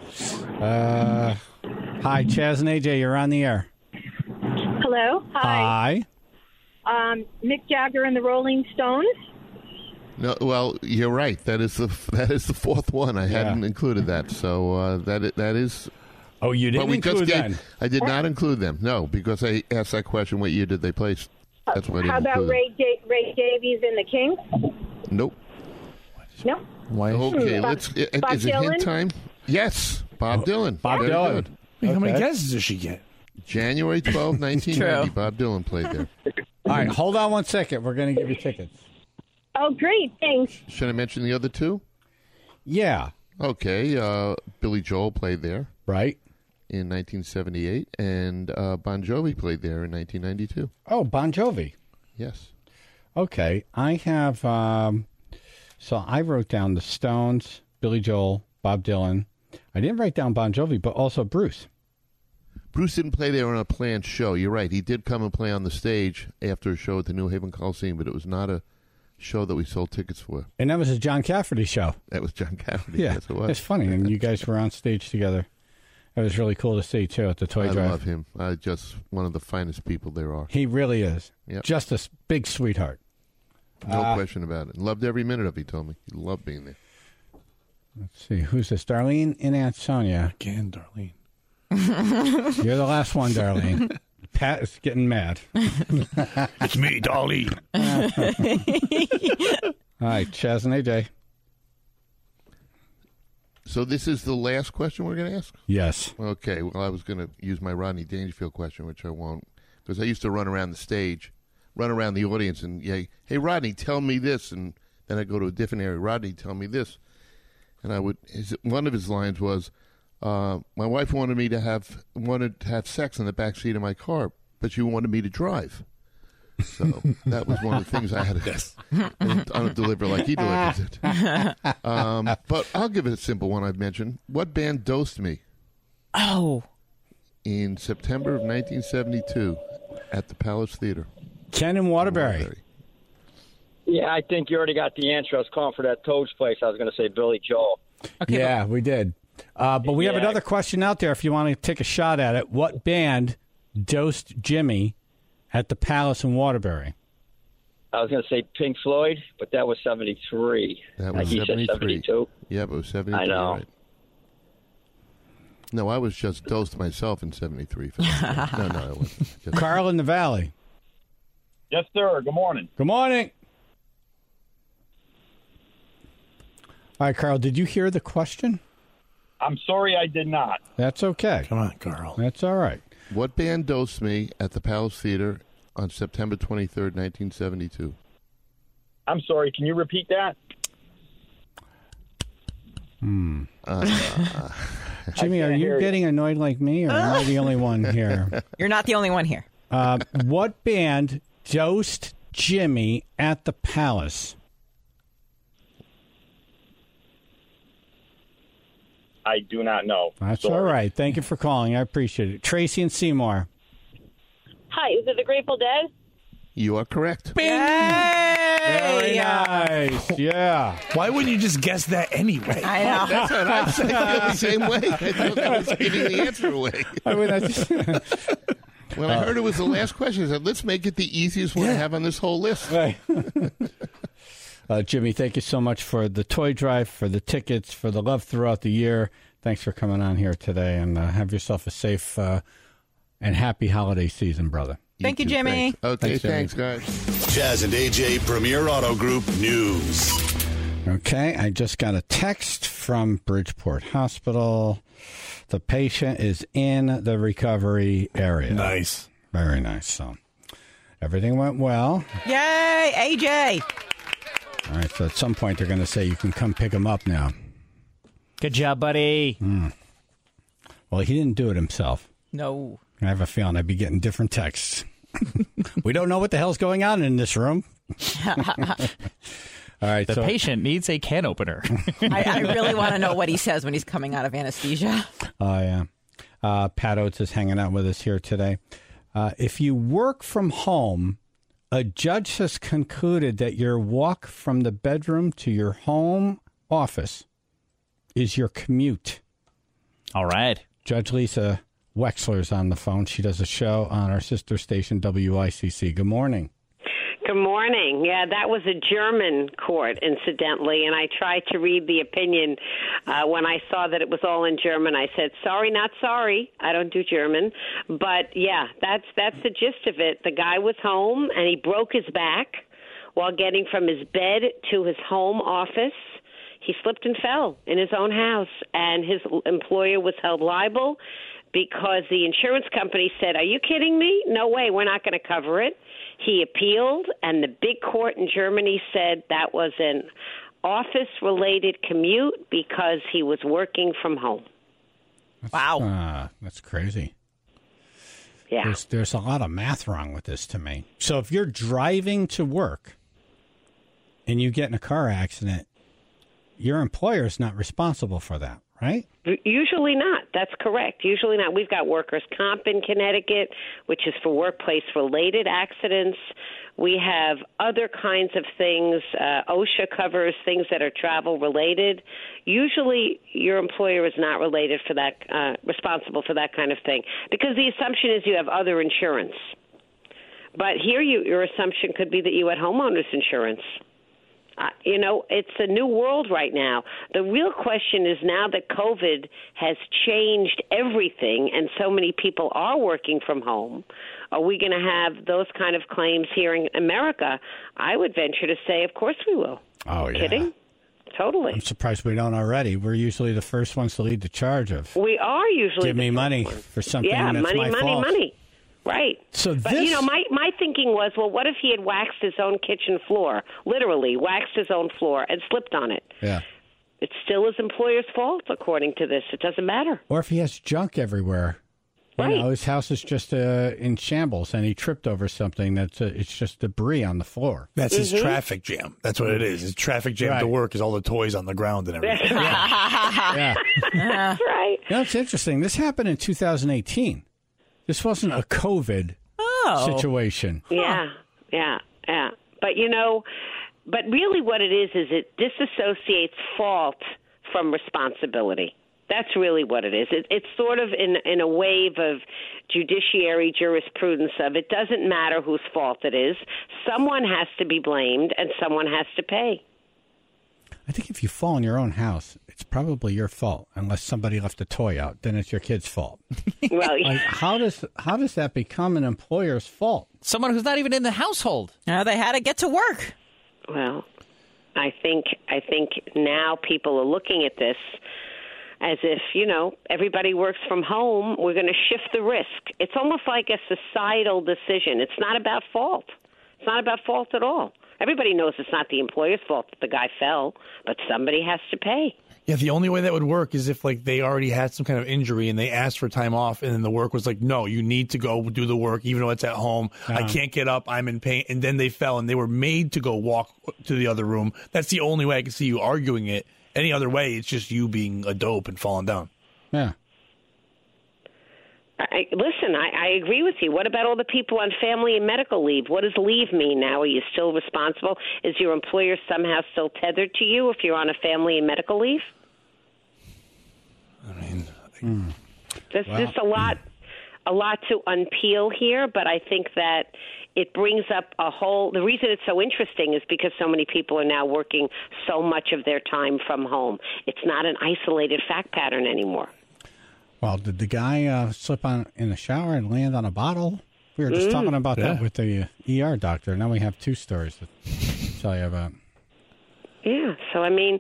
[SPEAKER 1] Hi, Chaz and AJ. You're on the air.
[SPEAKER 18] Hello. Hi. Mick Jagger and the Rolling Stones.
[SPEAKER 5] No, well, you're right. That is the 4th one. I hadn't included that, so that is.
[SPEAKER 1] Oh, you didn't include that?
[SPEAKER 5] I did not include them. No, because I asked that question. What year did they play? That's why I didn't
[SPEAKER 18] How about
[SPEAKER 5] include
[SPEAKER 18] Ray Davies and the Kings?
[SPEAKER 5] Nope.
[SPEAKER 18] No.
[SPEAKER 8] Why?
[SPEAKER 5] Okay,
[SPEAKER 18] Bob
[SPEAKER 5] is it
[SPEAKER 18] Dylan?
[SPEAKER 5] hint time? Yes, Bob Dylan.
[SPEAKER 1] Bob
[SPEAKER 5] Very
[SPEAKER 1] Dylan.
[SPEAKER 5] good.
[SPEAKER 8] Wait, how many guesses does she get?
[SPEAKER 5] January 12, 1990. Bob Dylan played there.
[SPEAKER 1] All right, hold on 1 second. We're going to give you tickets.
[SPEAKER 18] Oh, great. Thanks.
[SPEAKER 5] Should I mention the other 2?
[SPEAKER 1] Yeah.
[SPEAKER 5] Okay, Billy Joel played there.
[SPEAKER 1] Right.
[SPEAKER 5] In 1978, and Bon Jovi played there in 1992.
[SPEAKER 1] Oh, Bon Jovi.
[SPEAKER 5] Yes.
[SPEAKER 1] Okay, I have. So I wrote down the Stones, Billy Joel, Bob Dylan. I didn't write down Bon Jovi, but also Bruce.
[SPEAKER 5] Bruce didn't play there on a planned show. You're right. He did come and play on the stage after a show at the New Haven Coliseum, but it was not a show that we sold tickets for.
[SPEAKER 1] And that was a John Cafferty show.
[SPEAKER 5] That was John Cafferty.
[SPEAKER 1] Yeah,
[SPEAKER 5] yes, it was.
[SPEAKER 1] It's funny, and you guys were on stage together. It was really cool to see, too, at the Toy Drive.
[SPEAKER 5] I love him. Just one of the finest people there are.
[SPEAKER 1] He really is.
[SPEAKER 5] Yep.
[SPEAKER 1] Just a big sweetheart.
[SPEAKER 5] No question about it. Loved every minute of it, he told me. He loved being there.
[SPEAKER 1] Let's see. Who's this? Darlene and Aunt Sonia.
[SPEAKER 8] Again, Darlene.
[SPEAKER 1] You're the last one, Darlene. Pat is getting mad.
[SPEAKER 8] It's me, Darlene.
[SPEAKER 1] All right, Chaz and AJ.
[SPEAKER 5] So this is the last question we're going to ask?
[SPEAKER 1] Yes.
[SPEAKER 5] Okay. Well, I was going to use my Rodney Dangerfield question, which I won't, because I used to run around the stage, run around the audience, and hey, Rodney, tell me this, and then I'd go to a different area. Rodney, tell me this, and one of his lines was, my wife wanted to have sex in the back seat of my car, but she wanted me to drive. So that was one of the things I had to I don't deliver like he delivers it. But I'll give it a simple one I've mentioned. What band dosed me?
[SPEAKER 3] Oh.
[SPEAKER 5] In September of 1972 at the Palace Theater.
[SPEAKER 1] Ken in Waterbury.
[SPEAKER 16] Yeah, I think you already got the answer. I was calling for that Toad's Place. I was going to say Billy Joel.
[SPEAKER 3] Okay,
[SPEAKER 1] yeah, we did. But we have another question out there if you want to take a shot at it. What band dosed Jimmy at the Palace in Waterbury?
[SPEAKER 16] I was going to say Pink Floyd, but that was 73.
[SPEAKER 5] That was 73.
[SPEAKER 16] 72.
[SPEAKER 5] Yeah, but it was 73.
[SPEAKER 16] I know.
[SPEAKER 5] Right. No, I was just dosed myself in 73. No, I wasn't.
[SPEAKER 1] Carl in the Valley.
[SPEAKER 13] Yes, sir. Good morning.
[SPEAKER 1] Good morning. All right, Carl, did you hear the question?
[SPEAKER 13] I'm sorry I did not.
[SPEAKER 1] That's okay.
[SPEAKER 8] Come on, Carl.
[SPEAKER 1] That's all right.
[SPEAKER 5] What band dosed me at the Palace Theater on September 23rd, 1972?
[SPEAKER 13] I'm sorry. Can you repeat that?
[SPEAKER 1] Jimmy, are you getting annoyed like me, or am I the only one here?
[SPEAKER 3] You're not the only one here.
[SPEAKER 1] What band dosed Jimmy at the Palace?
[SPEAKER 19] I do not know.
[SPEAKER 1] That's all right. Thank you for calling. I appreciate it. Tracy and Seymour.
[SPEAKER 20] Hi, is it the Grateful Dead?
[SPEAKER 5] You are correct.
[SPEAKER 1] Very nice. Yeah.
[SPEAKER 8] Why wouldn't you just guess that anyway?
[SPEAKER 3] I know.
[SPEAKER 5] That's what I feel the same way. I thought I was giving the answer away. When I heard it was the last question, I said, let's make it the easiest one to have on this whole list.
[SPEAKER 1] Right. Jimmy, thank you so much for the toy drive, for the tickets, for the love throughout the year. Thanks for coming on here today, and have yourself a safe and happy holiday season, brother.
[SPEAKER 3] Thank you, Jimmy.
[SPEAKER 5] Thanks. Okay, thanks, guys.
[SPEAKER 6] Jazz and AJ Premier Auto Group News.
[SPEAKER 1] Okay, I just got a text from Bridgeport Hospital. The patient is in the recovery area.
[SPEAKER 8] Nice.
[SPEAKER 1] Very nice. So everything went well.
[SPEAKER 3] Yay, AJ.
[SPEAKER 1] All right, so at some point they're going to say you can come pick him up now.
[SPEAKER 4] Good job, buddy.
[SPEAKER 1] Well, he didn't do it himself.
[SPEAKER 4] No.
[SPEAKER 1] I have a feeling I'd be getting different texts. We don't know what the hell's going on in this room. All right,
[SPEAKER 4] the patient needs a can opener.
[SPEAKER 3] I really want to know what he says when he's coming out of anesthesia.
[SPEAKER 1] Oh, yeah. Pat Oates is hanging out with us here today. If you work from home, a judge has concluded that your walk from the bedroom to your home office is your commute.
[SPEAKER 4] All right.
[SPEAKER 1] Judge Lisa Wexler's on the phone. She does a show on our sister station, WICC. Good morning.
[SPEAKER 21] Good morning. Yeah, that was a German court, incidentally, and I tried to read the opinion. When I saw that it was all in German, I said, sorry, not sorry. I don't do German. But, yeah, that's the gist of it. The guy was home, and he broke his back while getting from his bed to his home office. He slipped and fell in his own house, and his employer was held liable because the insurance company said, are you kidding me? No way, we're not going to cover it. He appealed, and the big court in Germany said that was an office-related commute because he was working from home.
[SPEAKER 3] Wow.
[SPEAKER 1] That's crazy.
[SPEAKER 21] Yeah.
[SPEAKER 1] There's a lot of math wrong with this to me. So if you're driving to work and you get in a car accident, your employer's not responsible for that, right?
[SPEAKER 21] Usually not. That's correct. Usually not. We've got workers' comp in Connecticut, which is for workplace-related accidents. We have other kinds of things. OSHA covers things that are travel-related. Usually your employer is not related for that, responsible for that kind of thing, because the assumption is you have other insurance. But here your assumption could be that you had homeowners insurance. It's a new world right now. The real question is, now that COVID has changed everything and so many people are working from home, are we going to have those kind of claims here in America? I would venture to say, of course we will.
[SPEAKER 1] Oh, yeah.
[SPEAKER 21] Kidding? Totally.
[SPEAKER 1] I'm surprised we don't already. We're usually the first ones to lead the charge of.
[SPEAKER 21] We are usually.
[SPEAKER 1] Give me money for something that's my fault.
[SPEAKER 21] Money. Right.
[SPEAKER 1] So
[SPEAKER 21] but, my thinking was, well, what if he had waxed his own kitchen floor, literally waxed his own floor and slipped on it?
[SPEAKER 1] Yeah.
[SPEAKER 21] It's still his employer's fault, according to this. It doesn't matter.
[SPEAKER 1] Or if he has junk everywhere.
[SPEAKER 21] Right.
[SPEAKER 1] His house is just in shambles, and he tripped over something it's just debris on the floor.
[SPEAKER 8] That's his traffic jam. That's what it is. His traffic jam to work is all the toys on the ground and everything.
[SPEAKER 1] Yeah.
[SPEAKER 21] That's right.
[SPEAKER 1] It's interesting. This happened in 2018. This wasn't a COVID situation.
[SPEAKER 21] Yeah. But, but really what it is it disassociates fault from responsibility. That's really what it is. It's sort of in a wave of judiciary jurisprudence of it doesn't matter whose fault it is. Someone has to be blamed and someone has to pay.
[SPEAKER 1] I think if you fall in your own house, it's probably your fault, unless somebody left a toy out. Then it's your kid's fault.
[SPEAKER 21] Well,
[SPEAKER 1] how does that become an employer's fault?
[SPEAKER 4] Someone who's not even in the household.
[SPEAKER 3] They had to get to work.
[SPEAKER 21] Well, I think now people are looking at this as if, everybody works from home. We're going to shift the risk. It's almost like a societal decision. It's not about fault. It's not about fault at all. Everybody knows it's not the employer's fault that the guy fell, but somebody has to pay.
[SPEAKER 8] Yeah, the only way that would work is if like they already had some kind of injury and they asked for time off, and then the work was like, no, you need to go do the work even though it's at home. I can't get up. I'm in pain. And then they fell and they were made to go walk to the other room. That's the only way I can see you arguing it. Any other way, it's just you being a dope and falling down.
[SPEAKER 1] Yeah.
[SPEAKER 21] I agree with you. What about all the people on family and medical leave? What does leave mean now? Are you still responsible? Is your employer somehow still tethered to you if you're on a family and medical leave?
[SPEAKER 8] I mean,
[SPEAKER 21] there's just a lot to unpeel here, but I think that it brings up the reason it's so interesting is because so many people are now working so much of their time from home. It's not an isolated fact pattern anymore.
[SPEAKER 1] Well, did the guy slip in the shower and land on a bottle? We were just talking about that with the ER doctor. Now we have two stories to tell you about.
[SPEAKER 21] Yeah, so I mean,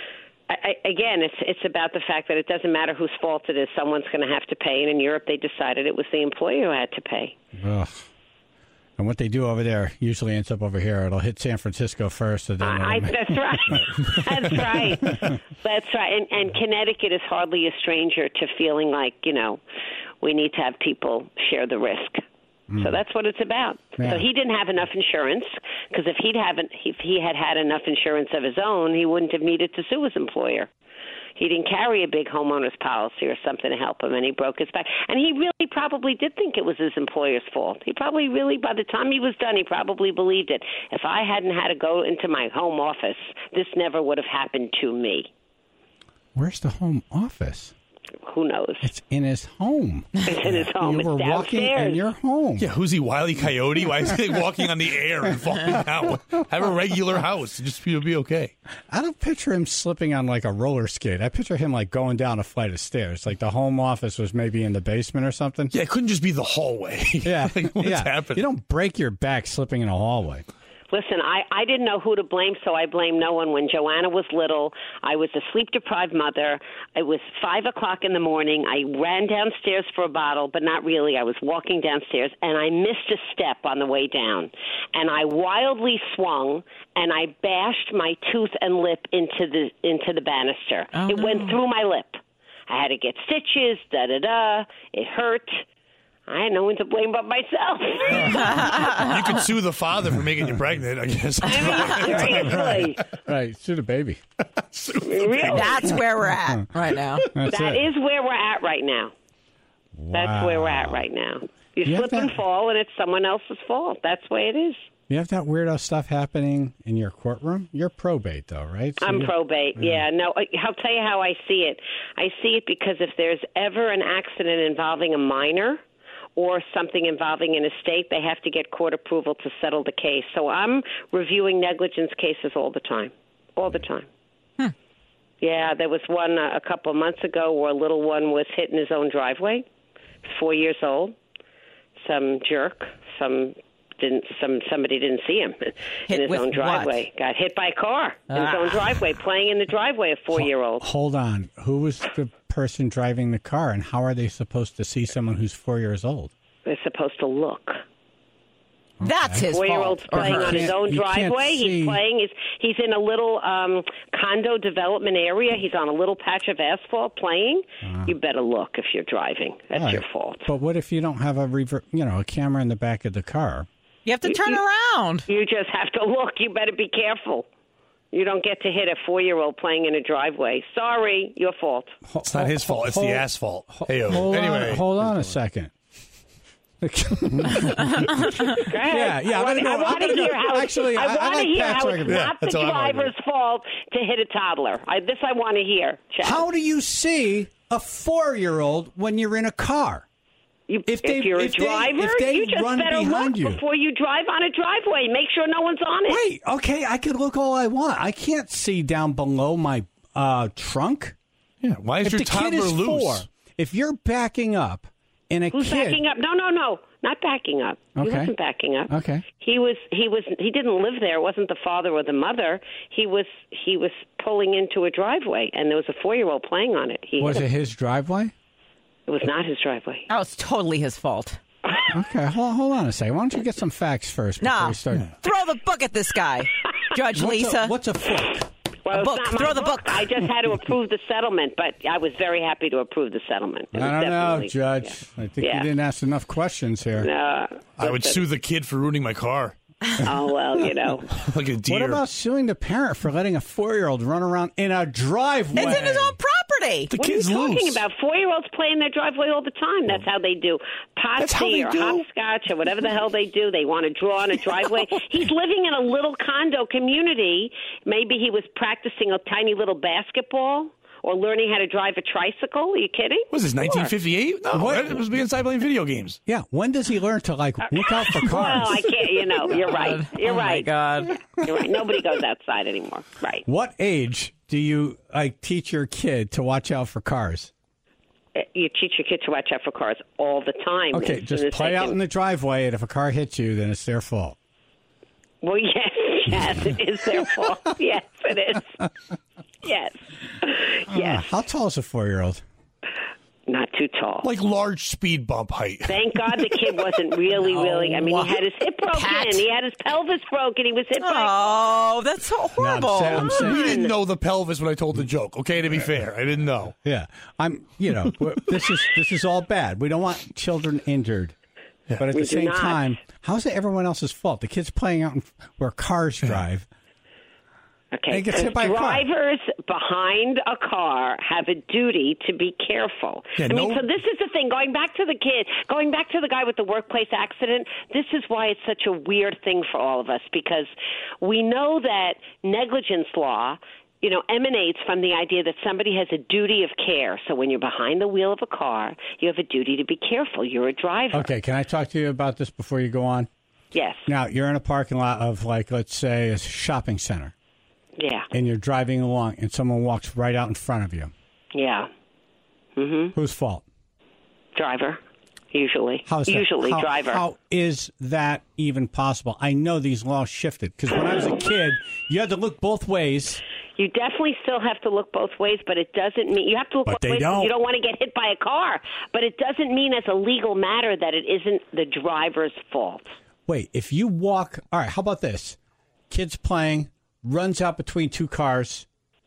[SPEAKER 21] again, it's about the fact that it doesn't matter whose fault it is. Someone's going to have to pay, and in Europe they decided it was the employer who had to pay.
[SPEAKER 1] Ugh. And what they do over there usually ends up over here. It'll hit San Francisco first. And then
[SPEAKER 21] that's right. That's right. That's right. And Connecticut is hardly a stranger to feeling like, we need to have people share the risk. So that's what it's about. Yeah. So he didn't have enough insurance because if he had enough insurance of his own, he wouldn't have needed to sue his employer. He didn't carry a big homeowner's policy or something to help him, and he broke his back. And he really probably did think it was his employer's fault. He probably really, by the time he was done, he probably believed it. If I hadn't had to go into my home office, this never would have happened to me.
[SPEAKER 1] Where's the home office?
[SPEAKER 21] Who knows?
[SPEAKER 1] It's in his home.
[SPEAKER 21] It's in his home.
[SPEAKER 1] You were walking in your home.
[SPEAKER 8] Yeah, who's he, Wile E. Coyote? Why is he walking on the air and falling down? Have a regular house. You'll be okay.
[SPEAKER 1] I don't picture him slipping on like a roller skate. I picture him like going down a flight of stairs. Like the home office was maybe in the basement or something.
[SPEAKER 8] Yeah, it couldn't just be the hallway.
[SPEAKER 1] Yeah.
[SPEAKER 8] What's happening?
[SPEAKER 1] You don't break your back slipping in a hallway.
[SPEAKER 21] Listen, I didn't know who to blame, so I blame no one. When Joanna was little, I was a sleep-deprived mother. It was 5 o'clock in the morning. I ran downstairs for a bottle, but not really. I was walking downstairs, and I missed a step on the way down. And I wildly swung, and I bashed my tooth and lip into the banister. It went through my lip. I had to get stitches, da-da-da. It hurt. I had no one to blame but myself.
[SPEAKER 8] You could sue the father for making you pregnant, I guess.
[SPEAKER 21] Seriously.
[SPEAKER 1] Right, sue the baby.
[SPEAKER 3] That's where we're at right now.
[SPEAKER 21] That is where we're at right now. Wow. That's where we're at right now. You slip and fall, and it's someone else's fault. That's the way it is.
[SPEAKER 1] You have that weirdo stuff happening in your courtroom? You're probate, though, right? So
[SPEAKER 21] I'm probate, yeah. No, I'll tell you how I see it. I see it because if there's ever an accident involving a minor or something involving an estate, they have to get court approval to settle the case. So I'm reviewing negligence cases all the time. Yeah, there was one a couple of months ago where a little one was hit in his own driveway, 4 years old. Some jerk, somebody didn't see him in his own driveway.
[SPEAKER 3] What?
[SPEAKER 21] Got hit by a car in his own driveway, playing in the driveway, a 4-year-old.
[SPEAKER 1] Hold on. Who was the person driving the car, and how are they supposed to see someone who's 4 years old?
[SPEAKER 21] They're supposed to look.
[SPEAKER 3] Okay. That's his fault.
[SPEAKER 21] 4-year-old's playing on his own driveway. He's playing. He's in a little condo development area. He's on a little patch of asphalt playing. You better look if you're driving. That's your fault.
[SPEAKER 1] But what if you don't have a camera in the back of the car?
[SPEAKER 3] You have to turn around.
[SPEAKER 21] You just have to look. You better be careful. You don't get to hit a 4-year-old playing in a driveway. Sorry, your fault.
[SPEAKER 8] It's not his fault. It's the asphalt. Anyway,
[SPEAKER 1] hold on a second.
[SPEAKER 21] Go ahead.
[SPEAKER 1] Yeah.
[SPEAKER 21] I want to hear how it's not the driver's fault to hit a toddler. This I want to hear. Chad.
[SPEAKER 1] How do you see a 4-year-old when you're in a car?
[SPEAKER 21] If you're a driver, you just better look before you drive on a driveway. Make sure no one's on it.
[SPEAKER 1] Wait, okay, I can look all I want. I can't see down below my trunk.
[SPEAKER 8] Yeah, why is your toddler loose?
[SPEAKER 1] If you're backing up and
[SPEAKER 21] Who's backing up? No, not backing up.
[SPEAKER 1] Okay.
[SPEAKER 21] He wasn't backing up.
[SPEAKER 1] Okay.
[SPEAKER 21] He didn't live there. It wasn't the father or the mother. He was pulling into a driveway, and there was a 4-year-old playing on it.
[SPEAKER 1] Was it his driveway?
[SPEAKER 21] It was not his driveway.
[SPEAKER 3] Oh, it's totally his fault.
[SPEAKER 1] Okay, hold on a second. Why don't you get some facts first before you start?
[SPEAKER 3] Throw the book at this guy, Judge Lisa.
[SPEAKER 1] What's a fork?
[SPEAKER 21] Well,
[SPEAKER 3] a book.
[SPEAKER 21] It's not
[SPEAKER 3] Throw
[SPEAKER 21] my
[SPEAKER 3] the book.
[SPEAKER 21] I just had to approve the settlement, but I was very happy to approve the settlement.
[SPEAKER 1] I don't know, Judge. Yeah. I think you didn't ask enough questions here.
[SPEAKER 21] No.
[SPEAKER 8] I would sue the kid for ruining my car.
[SPEAKER 21] Oh, well, you know.
[SPEAKER 8] Like a deer.
[SPEAKER 1] What about suing the parent for letting a 4-year-old run around in a driveway?
[SPEAKER 3] It's in his own property.
[SPEAKER 8] The
[SPEAKER 21] what
[SPEAKER 8] kid's
[SPEAKER 21] are you talking
[SPEAKER 8] loose.
[SPEAKER 21] about? 4-year-olds play in their driveway all the time. That's how they do potsy or hopscotch or whatever the hell they do. They want to draw on a driveway. He's living in a little condo community. Maybe he was practicing a tiny little basketball or learning how to drive a tricycle. Are you kidding?
[SPEAKER 8] Was this 1958? No, it was inside playing video games.
[SPEAKER 1] Yeah, when does he learn to look out for cars?
[SPEAKER 21] Well, I can't. You're right. You're right.
[SPEAKER 3] My God.
[SPEAKER 21] You're right. Nobody goes outside anymore. Right.
[SPEAKER 1] What age do you teach your kid to watch out for cars?
[SPEAKER 21] You teach your kid to watch out for cars all the time.
[SPEAKER 1] Okay, just play out in the driveway, and if a car hits you, then it's their fault.
[SPEAKER 21] Well, yes, it is their fault. Yes, it is. Yes. Yes.
[SPEAKER 1] How tall is a 4-year-old?
[SPEAKER 21] Not too tall.
[SPEAKER 8] Like large speed bump height.
[SPEAKER 21] Thank God the kid wasn't really. I mean, he had his hip broken. He had his pelvis broken. He was hit by.
[SPEAKER 3] Oh, that's so horrible.
[SPEAKER 1] I'm saying,
[SPEAKER 8] we didn't know the pelvis when I told the joke. Okay, to be fair, I didn't know.
[SPEAKER 1] Yeah, this is all bad. We don't want children injured. Yeah. But at the same time, how is it everyone else's fault? The kid's playing out where cars drive.
[SPEAKER 21] Okay,
[SPEAKER 1] gets hit by
[SPEAKER 21] drivers behind a car have a duty to be careful.
[SPEAKER 8] Yeah,
[SPEAKER 21] so this is the thing. Going back to the kid, going back to the guy with the workplace accident, this is why it's such a weird thing for all of us, because we know that negligence law emanates from the idea that somebody has a duty of care. So when you're behind the wheel of a car, you have a duty to be careful. You're a driver.
[SPEAKER 1] Okay, can I talk to you about this before you go on?
[SPEAKER 21] Yes.
[SPEAKER 1] Now, you're in a parking lot of, let's say, a shopping center.
[SPEAKER 21] Yeah.
[SPEAKER 1] And you're driving along, and someone walks right out in front of you.
[SPEAKER 21] Yeah. Mm-hmm.
[SPEAKER 1] Whose fault?
[SPEAKER 21] Driver, usually. Driver.
[SPEAKER 1] How is that even possible? I know these laws shifted, because when I was a kid, you had to look both ways.
[SPEAKER 21] You definitely still have to look both ways, but it doesn't mean you have to look both ways because you don't want to get hit by a car. But it doesn't mean as a legal matter that it isn't the driver's fault.
[SPEAKER 1] Wait, if you walk, all right, how about this? Kid's playing, runs out between two cars,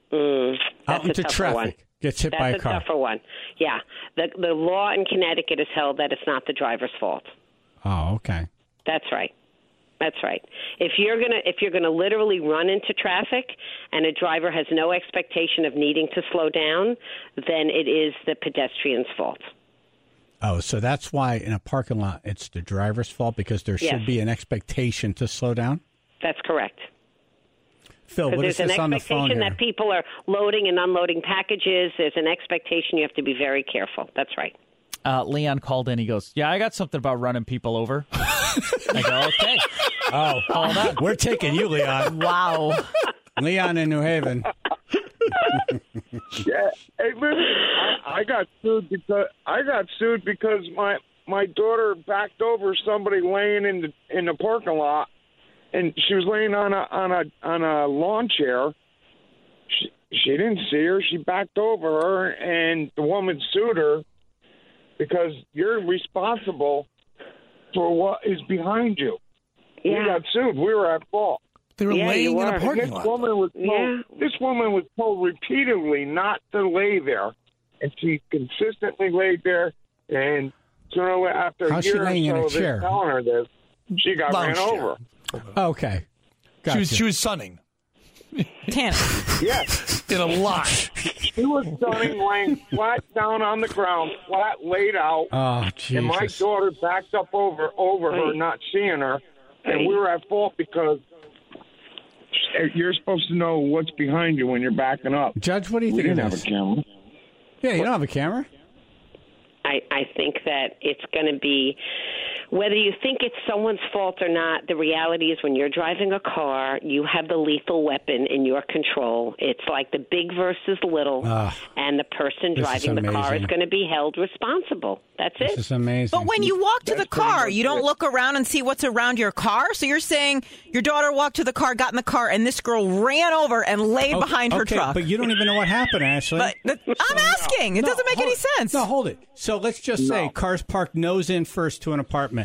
[SPEAKER 1] out into traffic, gets hit by a car.
[SPEAKER 21] That's a tougher one. Yeah, the law in Connecticut has held that it's not the driver's fault.
[SPEAKER 1] Oh, okay.
[SPEAKER 21] That's right. That's right. If you're gonna literally run into traffic and a driver has no expectation of needing to slow down, then it is the pedestrian's fault.
[SPEAKER 1] Oh, so that's why in a parking lot it's the driver's fault, because there should be an expectation to slow down?
[SPEAKER 21] That's correct.
[SPEAKER 1] Phil, what is this on the phone here?
[SPEAKER 21] There's an expectation that people are loading and unloading packages. There's an expectation you have to be very careful. That's right.
[SPEAKER 4] Leon called in. He goes, "Yeah, I got something about running people over." I go, "Okay."
[SPEAKER 1] Oh, hold on. We're taking you, Leon.
[SPEAKER 3] Wow.
[SPEAKER 1] Leon in New Haven.
[SPEAKER 12] Yeah. Hey, listen, I got sued because my daughter backed over somebody laying in the parking lot, and she was laying on a lawn chair. She didn't see her. She backed over her, and the woman sued her because you're responsible for what is behind you. Yeah. We got sued. We were at fault.
[SPEAKER 8] They were laying in a parking lot.
[SPEAKER 12] This woman was told repeatedly not to lay there, and she consistently laid there. And sooner after a year or so, they're telling her this, she got ran over.
[SPEAKER 1] Okay, gotcha.
[SPEAKER 8] She was sunning.
[SPEAKER 3] Tanner.
[SPEAKER 12] Yes,
[SPEAKER 8] in a lot.
[SPEAKER 12] She was sunning, laying flat down on the ground, flat laid out.
[SPEAKER 1] Oh, Jesus.
[SPEAKER 12] And my daughter backed up over her, not seeing her, and we were at fault because you're supposed to know what's behind you when you're backing up.
[SPEAKER 1] Judge, what do you think of this?
[SPEAKER 12] We didn't have a camera.
[SPEAKER 1] Yeah, you don't have a camera?
[SPEAKER 21] I think that it's going to be, whether you think it's someone's fault or not, the reality is when you're driving a car, you have the lethal weapon in your control. It's like the big versus little, and the person driving the car is going to be held responsible. That's it.
[SPEAKER 1] This is amazing.
[SPEAKER 3] But when you walk to the car, you don't look around and see what's around your car? So you're saying your daughter walked to the car, got in the car, and this girl ran over and laid behind her truck.
[SPEAKER 1] But you don't even know what happened, Ashley.
[SPEAKER 3] I'm asking. It doesn't make any sense.
[SPEAKER 1] No, hold it. So let's just say cars parked nose in first to an apartment.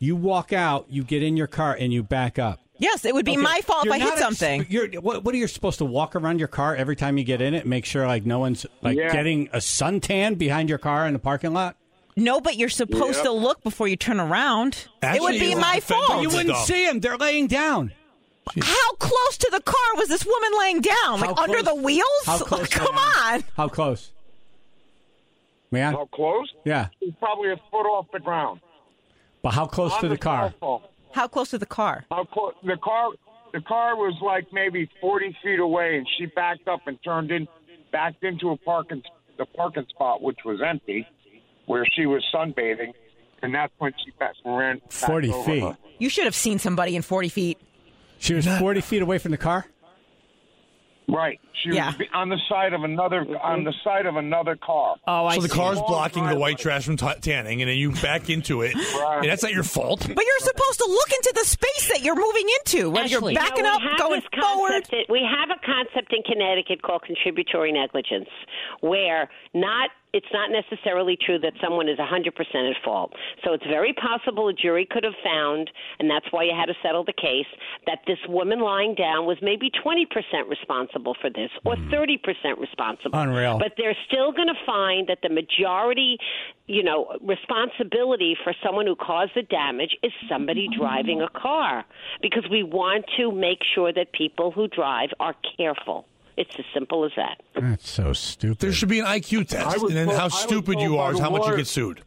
[SPEAKER 1] You walk out, you get in your car, and you back up.
[SPEAKER 3] Yes, it would be my fault if I hit something.
[SPEAKER 1] What are you supposed to walk around your car every time you get in it and make sure no one's getting a suntan behind your car in the parking lot?
[SPEAKER 3] No, but you're supposed to look before you turn around.
[SPEAKER 1] Actually,
[SPEAKER 3] it would be my fault.
[SPEAKER 1] But you wouldn't see them. They're laying down.
[SPEAKER 3] How close to the car was this woman laying down? Under the wheels?
[SPEAKER 1] How close?
[SPEAKER 3] Come on.
[SPEAKER 1] How close? Man?
[SPEAKER 12] How close?
[SPEAKER 1] Yeah.
[SPEAKER 12] It's probably a foot off the ground.
[SPEAKER 1] But how close to the car?
[SPEAKER 3] How close to the car?
[SPEAKER 12] How close? The car was like maybe 40 feet away, and she backed up and backed into the parking spot, which was empty, where she was sunbathing, and that's when she ran back
[SPEAKER 1] 40
[SPEAKER 12] over
[SPEAKER 1] feet.
[SPEAKER 12] her.
[SPEAKER 3] You should have seen somebody in 40 feet.
[SPEAKER 1] She was 40 feet away from the car?
[SPEAKER 12] Right. She was on the side of another car.
[SPEAKER 8] Oh, so the car's blocking the white trash from tanning, and then you back into it.
[SPEAKER 12] Right.
[SPEAKER 8] And that's not your fault.
[SPEAKER 3] But you're supposed to look into the space that you're moving into. Whether you're backing up, going forward.
[SPEAKER 21] We have a concept in Connecticut called contributory negligence, where it's not necessarily true that someone is 100% at fault. So it's very possible a jury could have found, and that's why you had to settle the case, that this woman lying down was maybe 20% responsible for this or 30% responsible.
[SPEAKER 1] Unreal.
[SPEAKER 21] But they're still going to find that the majority, responsibility for someone who caused the damage is somebody driving a car, because we want to make sure that people who drive are careful. It's as simple as that.
[SPEAKER 1] That's so stupid.
[SPEAKER 8] There should be an IQ test, and then how stupid you are is how much you get sued.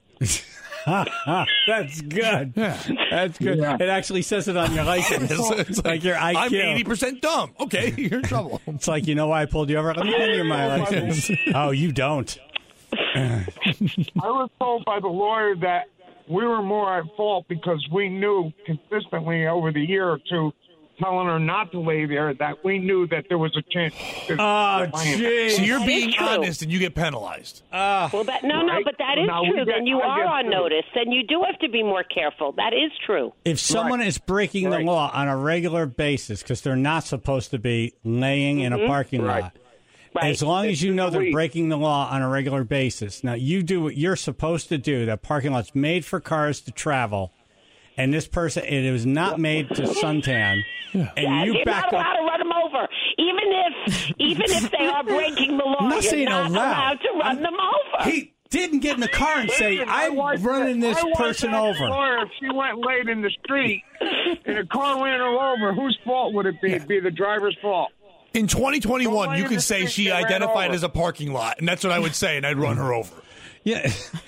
[SPEAKER 1] That's good. Yeah. That's good. Yeah. It actually says it on your license. It's like your IQ.
[SPEAKER 8] I'm 80% dumb. Okay, you're in trouble.
[SPEAKER 1] It's like, you know why I pulled you over? Let me hand you my license. Oh, you don't.
[SPEAKER 12] I was told by the lawyer that we were more at fault because we knew consistently over the year or two, telling her not to lay there, that we knew that there was a chance.
[SPEAKER 8] Oh, jeez. So you're being honest and you get penalized.
[SPEAKER 21] Well, but that is true. Then you are on notice. Then you do have to be more careful. That is true.
[SPEAKER 1] If someone is breaking the law on a regular basis, because they're not supposed to be laying in a parking lot, as long as you know they're breaking the law on a regular basis, now you do what you're supposed to do. That parking lot's made for cars to travel, and this person, it was not made to suntan. And
[SPEAKER 21] you're not allowed to run them over, even if they are breaking the law. You're not allowed to run them over.
[SPEAKER 1] He didn't get in the car and say, "I'm running this person over."
[SPEAKER 12] If she went late in the street and a car ran her over, whose fault would it be? It'd be the driver's fault.
[SPEAKER 8] In 2021, you could say she identified as a parking lot, and that's what I would say, and I'd run her over.
[SPEAKER 1] Yeah,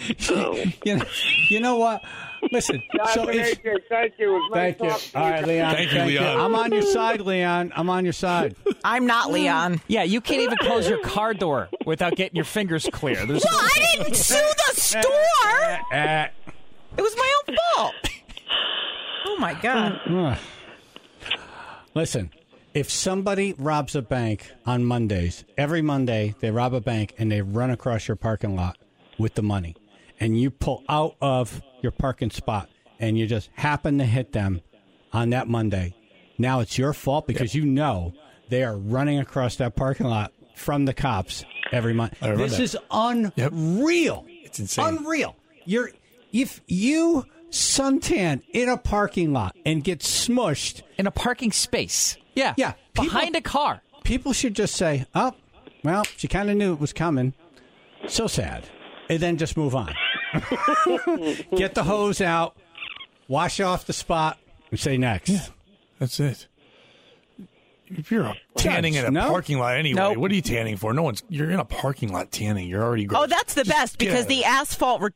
[SPEAKER 1] you know what? Listen,
[SPEAKER 12] thank you.
[SPEAKER 1] Thank you. All right, Leon.
[SPEAKER 8] Thank you, Leon.
[SPEAKER 1] I'm on your side, Leon. I'm on your side.
[SPEAKER 3] I'm not Leon.
[SPEAKER 4] Yeah, you can't even close your car door without getting your fingers clear.
[SPEAKER 3] I didn't sue the store. It was my own fault. Oh my God.
[SPEAKER 1] Listen. If somebody robs a bank on Mondays, every Monday they rob a bank and they run across your parking lot with the money, and you pull out of your parking spot and you just happen to hit them on that Monday, now it's your fault because you know they are running across that parking lot from the cops every month. This is unreal.
[SPEAKER 8] It's insane.
[SPEAKER 1] Unreal. If you suntan in a parking lot and get smushed
[SPEAKER 4] in a parking space. Yeah.
[SPEAKER 1] Behind
[SPEAKER 4] a car.
[SPEAKER 1] People should just say, oh, well, she kind of knew it was coming. So sad. And then just move on. Get the hose out, wash off the spot, and say next.
[SPEAKER 8] Yeah, that's it. If you're tanning in a parking lot anyway, what are you tanning for? You're in a parking lot tanning. You're already gross.
[SPEAKER 3] Oh, that's the best because the asphalt...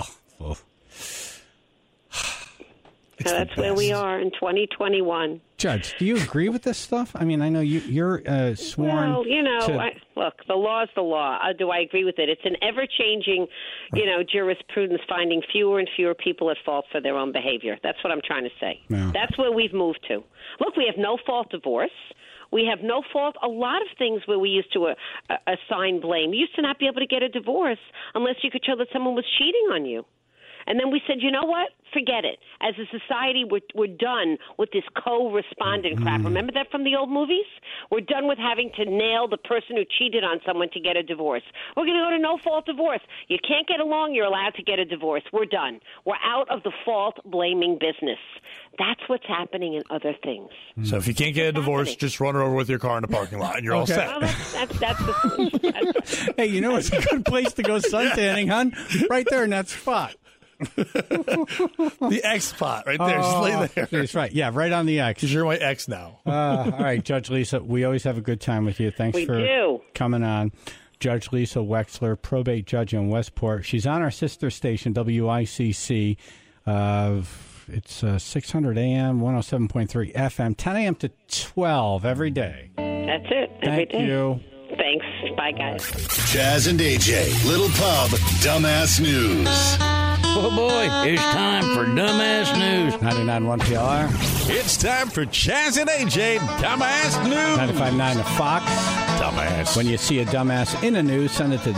[SPEAKER 21] That's where we are in 2021.
[SPEAKER 1] Judge, do you agree with this stuff? I mean, I know you're sworn.
[SPEAKER 21] Well, look, the law is the law. Do I agree with it? It's an ever-changing, jurisprudence finding fewer and fewer people at fault for their own behavior. That's what I'm trying to say.
[SPEAKER 1] Yeah.
[SPEAKER 21] That's where we've moved to. Look, we have no-fault divorce. We have no fault. A lot of things where we used to assign blame. You used to not be able to get a divorce unless you could show that someone was cheating on you. And then we said, you know what? Forget it. As a society, we're done with this co-respondent crap. Remember that from the old movies? We're done with having to nail the person who cheated on someone to get a divorce. We're going to go to no-fault divorce. You can't get along, you're allowed to get a divorce. We're done. We're out of the fault-blaming business. That's what's happening in other things.
[SPEAKER 8] So if you can't get a divorce, just run her over with your car in the parking lot, and you're all set.
[SPEAKER 21] Well, that's the solution.
[SPEAKER 1] Hey, you know it's a good place to go suntanning, hon? Right there in that spot.
[SPEAKER 8] The X spot right there. Just lay there.
[SPEAKER 1] That's right. Yeah, right on the X.
[SPEAKER 8] Because you're my X now.
[SPEAKER 1] All right, Judge Lisa, we always have a good time with you. Thanks for coming on. Judge Lisa Wexler, probate judge in Westport. She's on our sister station, WICC. It's 600 AM, 107.3 FM, 10 a.m. to 12 every day.
[SPEAKER 21] That's it. Every day.
[SPEAKER 1] Thank you.
[SPEAKER 21] Thanks. Bye, guys.
[SPEAKER 6] Chaz and AJ, Little Pub, Dumbass News.
[SPEAKER 2] Oh, boy, it's time for Dumbass News.
[SPEAKER 1] 99.1 PLR.
[SPEAKER 6] It's time for Chaz and AJ, Dumbass News.
[SPEAKER 1] 95.9 to Fox.
[SPEAKER 6] Dumbass.
[SPEAKER 1] When you see a dumbass in the news, send it to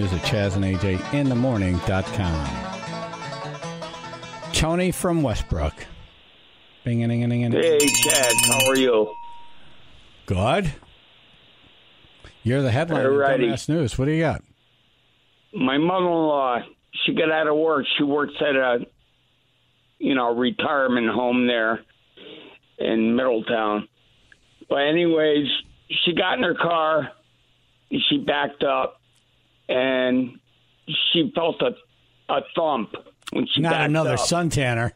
[SPEAKER 1] dumbassnews@chazandajinthemorning.com. Tony from Westbrook. Bing-a-ding-a-ding-a-ding.
[SPEAKER 22] Hey, Chad, how are you?
[SPEAKER 1] Good. You're the headline of Dumbass News. What do you got?
[SPEAKER 22] My mother-in-law, she got out of work. She works at a, retirement home there in Middletown. But anyways, she got in her car, she backed up, and she felt a thump when she backed up.
[SPEAKER 1] Not another suntanner.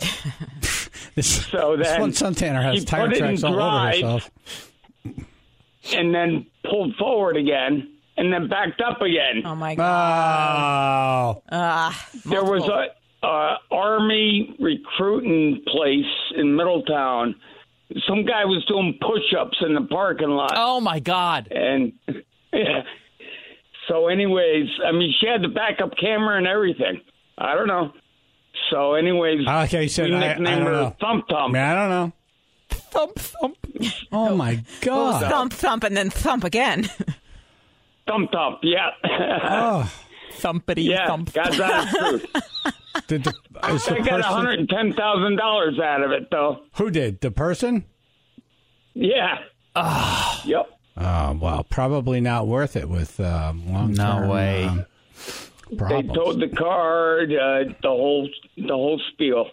[SPEAKER 1] This one suntanner has tire tracks all over herself.
[SPEAKER 22] And then pulled forward again, and then backed up again.
[SPEAKER 3] Oh, my God.
[SPEAKER 22] There was a Army recruiting place in Middletown. Some guy was doing push-ups in the parking lot.
[SPEAKER 4] Oh, my God.
[SPEAKER 22] And, yeah. So, anyways, she had the backup camera and everything. I don't know. So, anyways,
[SPEAKER 1] okay, so
[SPEAKER 22] we nicknamed her Thump Thump.
[SPEAKER 1] I don't know.
[SPEAKER 4] Thump, thump.
[SPEAKER 1] Oh, my God.
[SPEAKER 3] Thump, thump, and then thump again.
[SPEAKER 22] Thump, thump, yeah.
[SPEAKER 4] Thumpity, thump.
[SPEAKER 22] God's honest truth. I got $110,000 out of it, though.
[SPEAKER 1] Who did? The person?
[SPEAKER 22] Yeah. Yep.
[SPEAKER 1] Well, probably not worth it with long-term.
[SPEAKER 4] No way.
[SPEAKER 22] They towed the car, the whole spiel.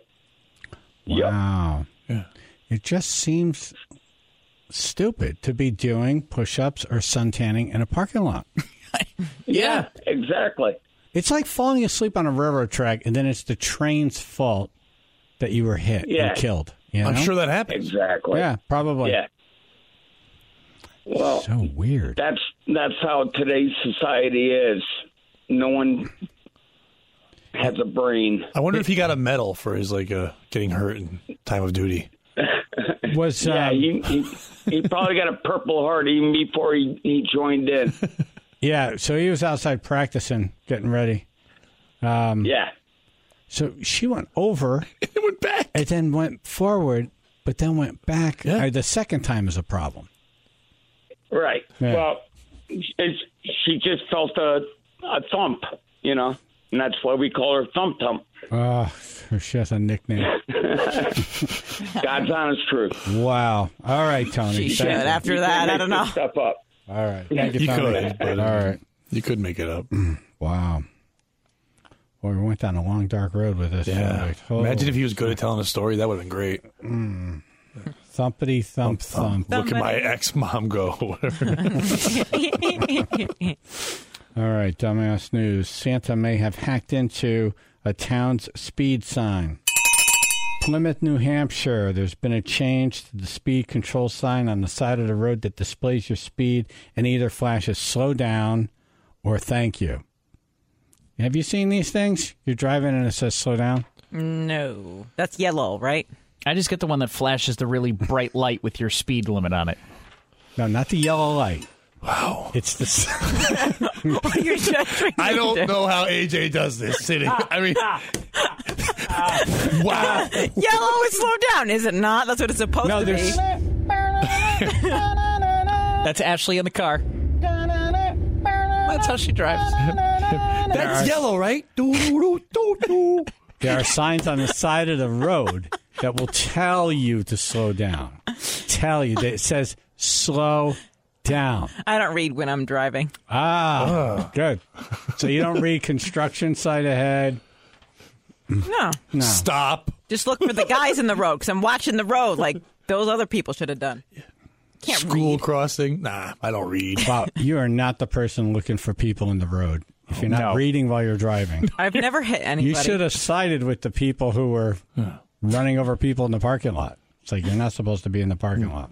[SPEAKER 1] Wow. Yep. It just seems stupid to be doing push-ups or suntanning in a parking lot.
[SPEAKER 22] Yeah, exactly.
[SPEAKER 1] It's like falling asleep on a railroad track, and then it's the train's fault that you were hit and killed.
[SPEAKER 8] I'm sure that happens.
[SPEAKER 22] Exactly.
[SPEAKER 1] Yeah, probably.
[SPEAKER 22] Yeah. Well,
[SPEAKER 1] so weird.
[SPEAKER 22] That's how today's society is. No one has a brain.
[SPEAKER 8] I wonder if he got a medal for his getting hurt in time of duty.
[SPEAKER 22] He probably got a Purple Heart even before he joined in.
[SPEAKER 1] Yeah, so he was outside practicing, getting ready.
[SPEAKER 22] Yeah.
[SPEAKER 1] So she went over.
[SPEAKER 8] And went back.
[SPEAKER 1] And then went forward, but then went back. Yeah. The second time is a problem.
[SPEAKER 22] Right. Yeah. Well, she just felt a thump, and that's why we call her Thump Thump.
[SPEAKER 1] Oh, she has a nickname.
[SPEAKER 22] God's honest truth.
[SPEAKER 1] Wow. All right, Tony.
[SPEAKER 3] She should. After that, I don't know.
[SPEAKER 22] Step up.
[SPEAKER 1] All right. Thank you, Tony.
[SPEAKER 8] Could.
[SPEAKER 1] All right.
[SPEAKER 8] You could make it up.
[SPEAKER 1] Wow. Well, we went down a long, dark road with this.
[SPEAKER 8] Yeah. Imagine if he was good at telling a story. That would have been great.
[SPEAKER 1] Thumpity, thump, thump.
[SPEAKER 8] Look at my ex-mom go.
[SPEAKER 1] All right, Dumbass News. Santa may have hacked into a town's speed sign. Plymouth, New Hampshire, there's been a change to the speed control sign on the side of the road that displays your speed and either flashes slow down or thank you. Have you seen these things? You're driving and it says slow down?
[SPEAKER 3] No. That's yellow, right?
[SPEAKER 4] I just get the one that flashes the really bright light with your speed limit on it.
[SPEAKER 1] No, not the yellow light.
[SPEAKER 8] Wow.
[SPEAKER 1] It's the...
[SPEAKER 3] You're judging.
[SPEAKER 8] I don't know how AJ does this sitting. I mean... Wow.
[SPEAKER 3] Yellow is slow down, is it not? That's what it's supposed to be.
[SPEAKER 4] That's Ashley in the car. That's how she drives.
[SPEAKER 8] That's yellow, right?
[SPEAKER 1] There are signs on the side of the road that will tell you to slow down. Tell you that it says slow down.
[SPEAKER 3] I don't read when I'm driving.
[SPEAKER 1] Good. So you don't read construction site ahead?
[SPEAKER 3] No.
[SPEAKER 8] Stop.
[SPEAKER 3] Just look for the guys in the road because I'm watching the road like those other people should have done. Can't
[SPEAKER 8] School
[SPEAKER 3] read.
[SPEAKER 8] crossing? Nah, I don't read.
[SPEAKER 1] Wow, you are not the person looking for people in the road if you're not reading while you're driving.
[SPEAKER 3] I've never hit anybody.
[SPEAKER 1] You should have sided with the people who were running over people in the parking lot. It's like you're not supposed to be in the parking lot.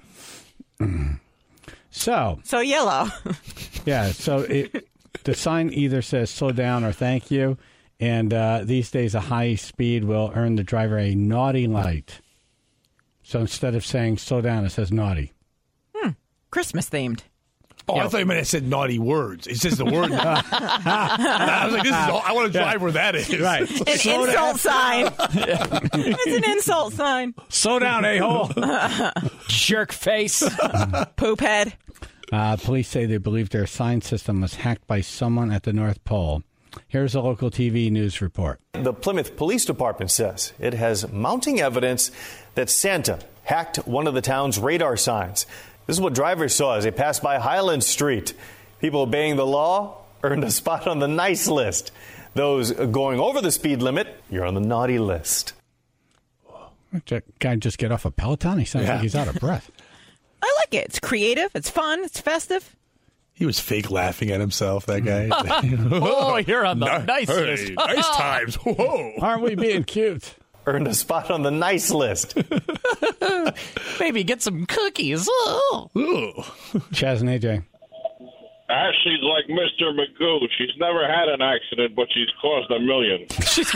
[SPEAKER 1] So
[SPEAKER 3] yellow.
[SPEAKER 1] Yeah, so the sign either says slow down or thank you, and these days a high speed will earn the driver a naughty light. So instead of saying slow down, it says naughty.
[SPEAKER 3] Christmas themed.
[SPEAKER 8] Oh, I thought you meant it said naughty words. It says the word. I was like, this is all, I want to drive where that is.
[SPEAKER 1] Right.
[SPEAKER 3] An insult sign. It's an insult sign.
[SPEAKER 1] Slow down, a-hole.
[SPEAKER 4] Jerk face.
[SPEAKER 3] Poop head.
[SPEAKER 1] Police say they believe their sign system was hacked by someone at the North Pole. Here's a local TV news report.
[SPEAKER 9] The Plymouth Police Department says it has mounting evidence that Santa hacked one of the town's radar signs. This is what drivers saw as they passed by Highland Street. People obeying the law earned a spot on the nice list. Those going over the speed limit, you're on the naughty list.
[SPEAKER 1] That guy just get off a Peloton? He sounds like he's out of breath.
[SPEAKER 3] I like it. It's creative. It's fun. It's festive.
[SPEAKER 8] He was fake laughing at himself, that guy.
[SPEAKER 4] Oh, you're on the nice list.
[SPEAKER 8] Nice times. Whoa.
[SPEAKER 1] Aren't we being cute?
[SPEAKER 9] Earned a spot on the nice list.
[SPEAKER 4] Maybe get some cookies. Oh.
[SPEAKER 1] Chaz and AJ.
[SPEAKER 10] Ashley's like Mr. Magoo. She's never had an accident, but she's caused a million.
[SPEAKER 4] She's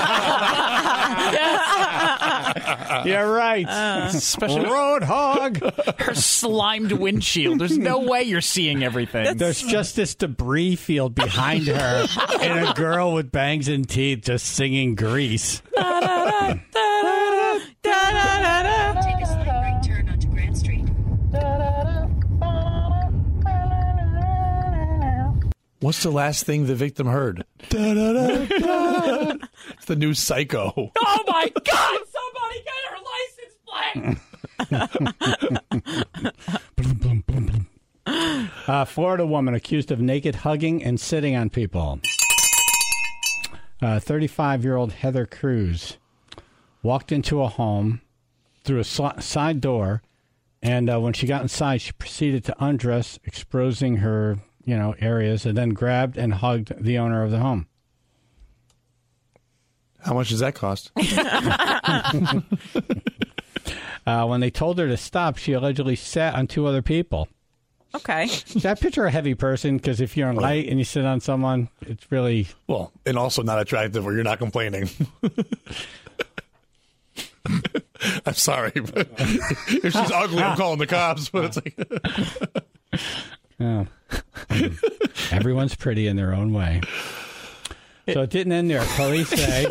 [SPEAKER 1] Yeah, right.
[SPEAKER 4] Especially
[SPEAKER 1] Roadhog.
[SPEAKER 4] her slimed windshield. There's no way you're seeing everything.
[SPEAKER 1] There's just this debris field behind her and a girl with bangs and teeth just singing Grease.
[SPEAKER 23] Take a slight right turn onto Grand Street.
[SPEAKER 8] What's the last thing the victim heard? It's the new Psycho.
[SPEAKER 4] Oh, my God! Somebody get her license plate!
[SPEAKER 1] Florida woman accused of naked hugging and sitting on people. 35-year-old Heather Cruz walked into a home through a side door, and when she got inside, she proceeded to undress, exposing her areas, and then grabbed and hugged the owner of the home.
[SPEAKER 8] How much does that cost?
[SPEAKER 1] When they told her to stop, she allegedly sat on two other people.
[SPEAKER 3] Okay.
[SPEAKER 1] That picture a heavy person, because if you're in light and you sit on someone, it's really...
[SPEAKER 8] Well, and also not attractive where you're not complaining. I'm sorry, but if she's ugly, I'm calling the cops, but it's like...
[SPEAKER 1] Oh. Everyone's pretty in their own way. So it didn't end there. Police say...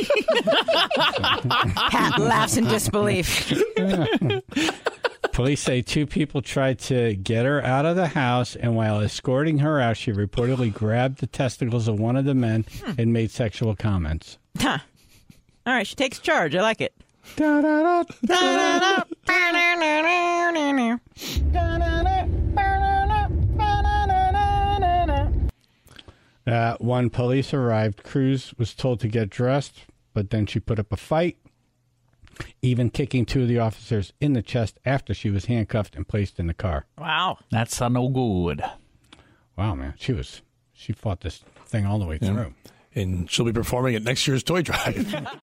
[SPEAKER 3] Pat laughs in disbelief.
[SPEAKER 1] Police say two people tried to get her out of the house, and while escorting her out, she reportedly grabbed the testicles of one of the men and made sexual comments.
[SPEAKER 3] Huh. All right, she takes charge. I like it.
[SPEAKER 1] When police arrived, Cruz was told to get dressed, but then she put up a fight, even kicking two of the officers in the chest after she was handcuffed and placed in the car.
[SPEAKER 3] Wow.
[SPEAKER 4] That's no good.
[SPEAKER 1] Wow, man. She fought this thing all the way through.
[SPEAKER 8] And she'll be performing at next year's Toy Drive.